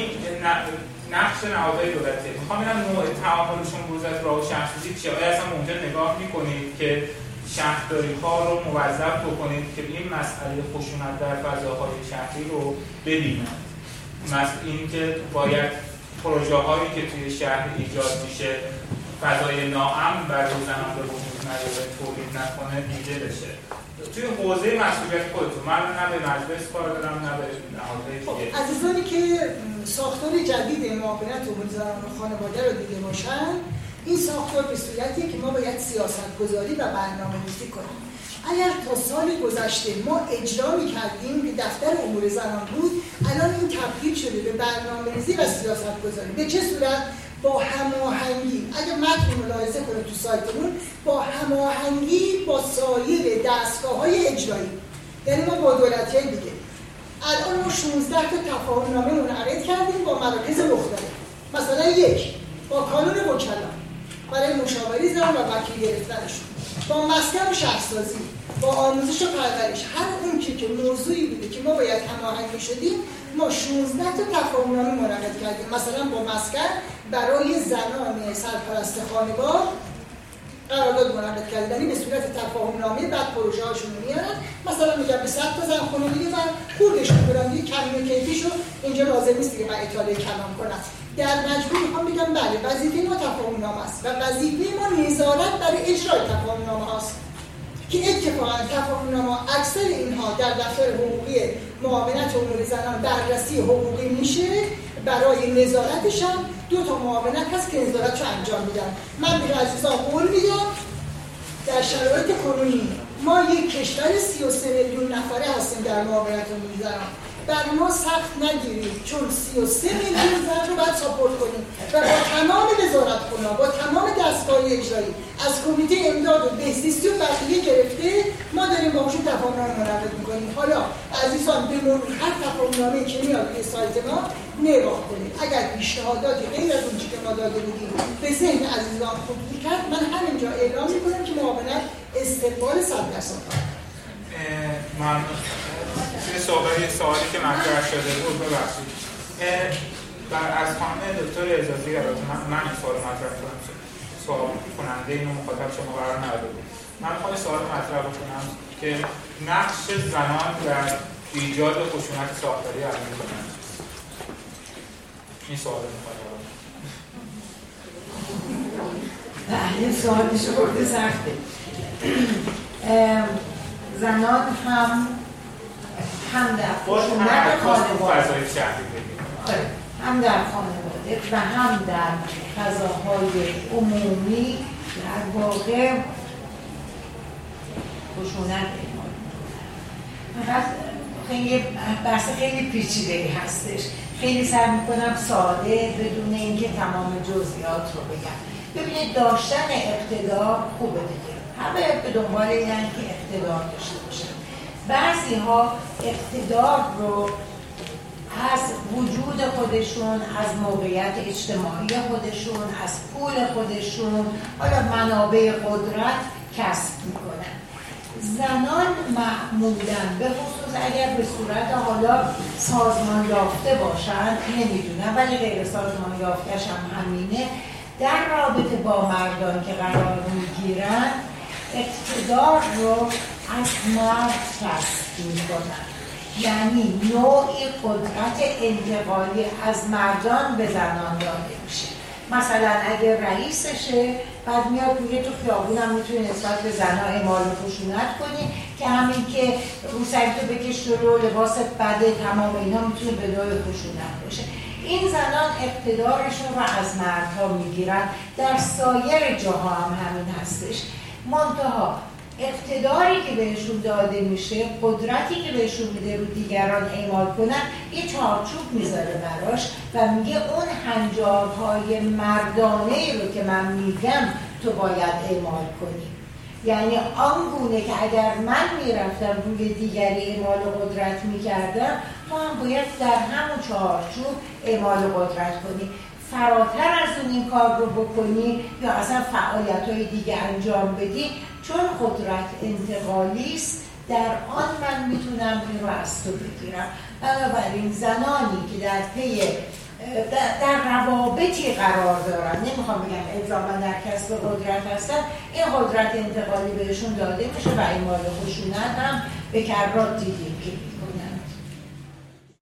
نقش نهادهای دولتی. میخوام ببینم نوع تعاملشون با وزارت راه و شهرسازی چیه؟ آیا اصلا اونجا نگاه میکنید که شهرداری‌ها رو موظف بکنید که این مسئله خشونت در فضاهای شهری رو ببینند؟ مثلا اینکه باید پروژه‌هایی که توی شهر ایجاد میشه فضای ناامن برای زنان به وجود نیاره تولید نکنه دیده بشه. توی حوزه مسئولیت خودتون من نه به مجلس کار دارم نه به نهادهای دیگه. عزیزانی که ساختار جدید معاونت امور زنان و خانواده رو دیده باشن این ساختار به صورتیه که ما باید سیاست‌گذاری و برنامه‌ریزی کنیم. اگر تا سال گذشته ما اجرا می‌کردیم که دفتر امور زنان بود الان این تبدیل شده به برنامه‌ریزی و سیاست‌گذاری. به چه صورت؟ با هماهنگی. اگه متن ملاحظه کنید تو سایتمون با هماهنگی با سایر دستگاه‌های اجرایی. یعنی ما با دولت‌های دیگه الان ما شانزده تا تفاهم‌نامه منعقد کردیم با مراکز مختلف. مثلا یک با کانون وکلا برای مشاوره زن و وکیل گرفتنشون، با مسکن و شهرسازی، با آموزش و پرورش، هر اون چیزی که موضوعی بوده که ما باید هماهنگ شدیم ما شانزده تا تفاهم‌نامه منعقد کردیم. مثلا با مسکن برای زنان سرپرست خانوار قرارداد منعقد کردیم، یعنی به صورت تفاهم‌نامه بعد پروژه هاشون رو میارن. مثلا میگم به صد تا زن خانواده من خوردش می‌کنم دیگه کمی و کیفیشو اینجا لازم نیست دیگه من اطلاع کلام کنم. در مجموع میخوام بگم بله وظیفه ما تفاهم‌نامه است و وظیفه ما نظارت برای اجرای تفاهم‌نامه است که اتفاقا تفاهم‌نامه اکثر اینها در دفتر حقوقی معاونت امور زنان بررسی حقوقی میشه. برای نظارتش هم دو تا معاونت هست که نظارتشو انجام میدن. من به عزیزان قول میدم در شرایط کنونی ما یک کشور سی و سه میلیون نفره هستیم در معاونت امور زنان. بر ما سخت نگیرید چون سی و سه میلیون زن رو باید ساپورت کنیم و با تمام وزارت خونه با تمام دستگاه اجرایی از کمیته امداد و بهزیستی و بقیه گرفته ما داریم باهاشون تفاهم‌نامه منعقد می‌کنیم. حالا عزیزان به مرور هر تفاهم‌نامه‌ای که میاد روی سایت ما نگاه کنید. اگر پیشنهاداتی غیر از اون چیزی که ما داده بودیم به ذهن عزیزان خطور کرد من همینجا اعلام می‌کنم که معاونت استقبال صد درصد من توی صحبت یه سوالی که مطرح شده بود ببخشید بر از خانم دکتر اعزازی من من این سوال مطرح کنم سوال کننده اینو مخاطب شما قرار نداده بود. من می‌خوام سوال مطرح کنم که نقش زنان در ایجاد خشونت ساختاری عملی کنند. این سوال مطرح این سوالش خورده سخته. زنان هم هم در خشونت خانواده هم در خانواده و هم در فضاهای عمومی در واقع خشونت فقط خیلی بحث خیلی پیچیده‌ای هستش خیلی سعی میکنم ساده بدون اینکه تمام جزئیات رو بگم. ببینید داشتن اقتدار خوبه دیگه، همه به دنبال اینن که اقتدار داشته باشن. بعضی ها اقتدار رو از وجود خودشون، از موقعیت اجتماعی خودشون، از پول خودشون، حالا منابع قدرت کسب میکنن. زنان معمولاً به خصوص اگر به صورت حالا سازمان یافته باشن، نمیدونم ولی غیر سازمان یافتهش هم همینه، در رابطه با مردان که قرار میگیرن اقتدار رو از مرد کسب میکنن، یعنی نوعی قدرت انتقالی از مردان به زنان داده میشه. مثلا اگر رئیسشه بعد میاد میگه تو خیابونم میتونی نسبت به زنها اعمال خشونت کنی که همین که رو سرتو بکش رو لباست بده، تمام اینا میتونه به نوع خشونت باشه. این زنان اقتدارشون رو از مردها میگیرن، در سایر جاها هم همین هستش. منتها اقتداری که بهشون داده میشه، قدرتی که بهشون میده رو دیگران اعمال کنن، یه چارچوب میذاره براش و میگه اون هنجارهای مردانه رو که من میگم تو باید اعمال کنی. یعنی آنگونه که اگر من میرفتم روی دیگری اعمال قدرت میکردم، تو هم باید در همون چارچوب اعمال قدرت کنی. فراتر از اون این کار رو بکنی یا اصلا فعالیت‌های دیگه انجام بدی، چون قدرت انتقالی است، در آن من میتونم این رو از تو بگیرم. بنابراین زنانی که در پی در, در روابطی قرار دارن، نمیخوام بگم الزاما در کسب قدرت هستن، این قدرت انتقالی بهشون داده میشه و اعمال خشونت هم به کرات دیدیم که میکنن.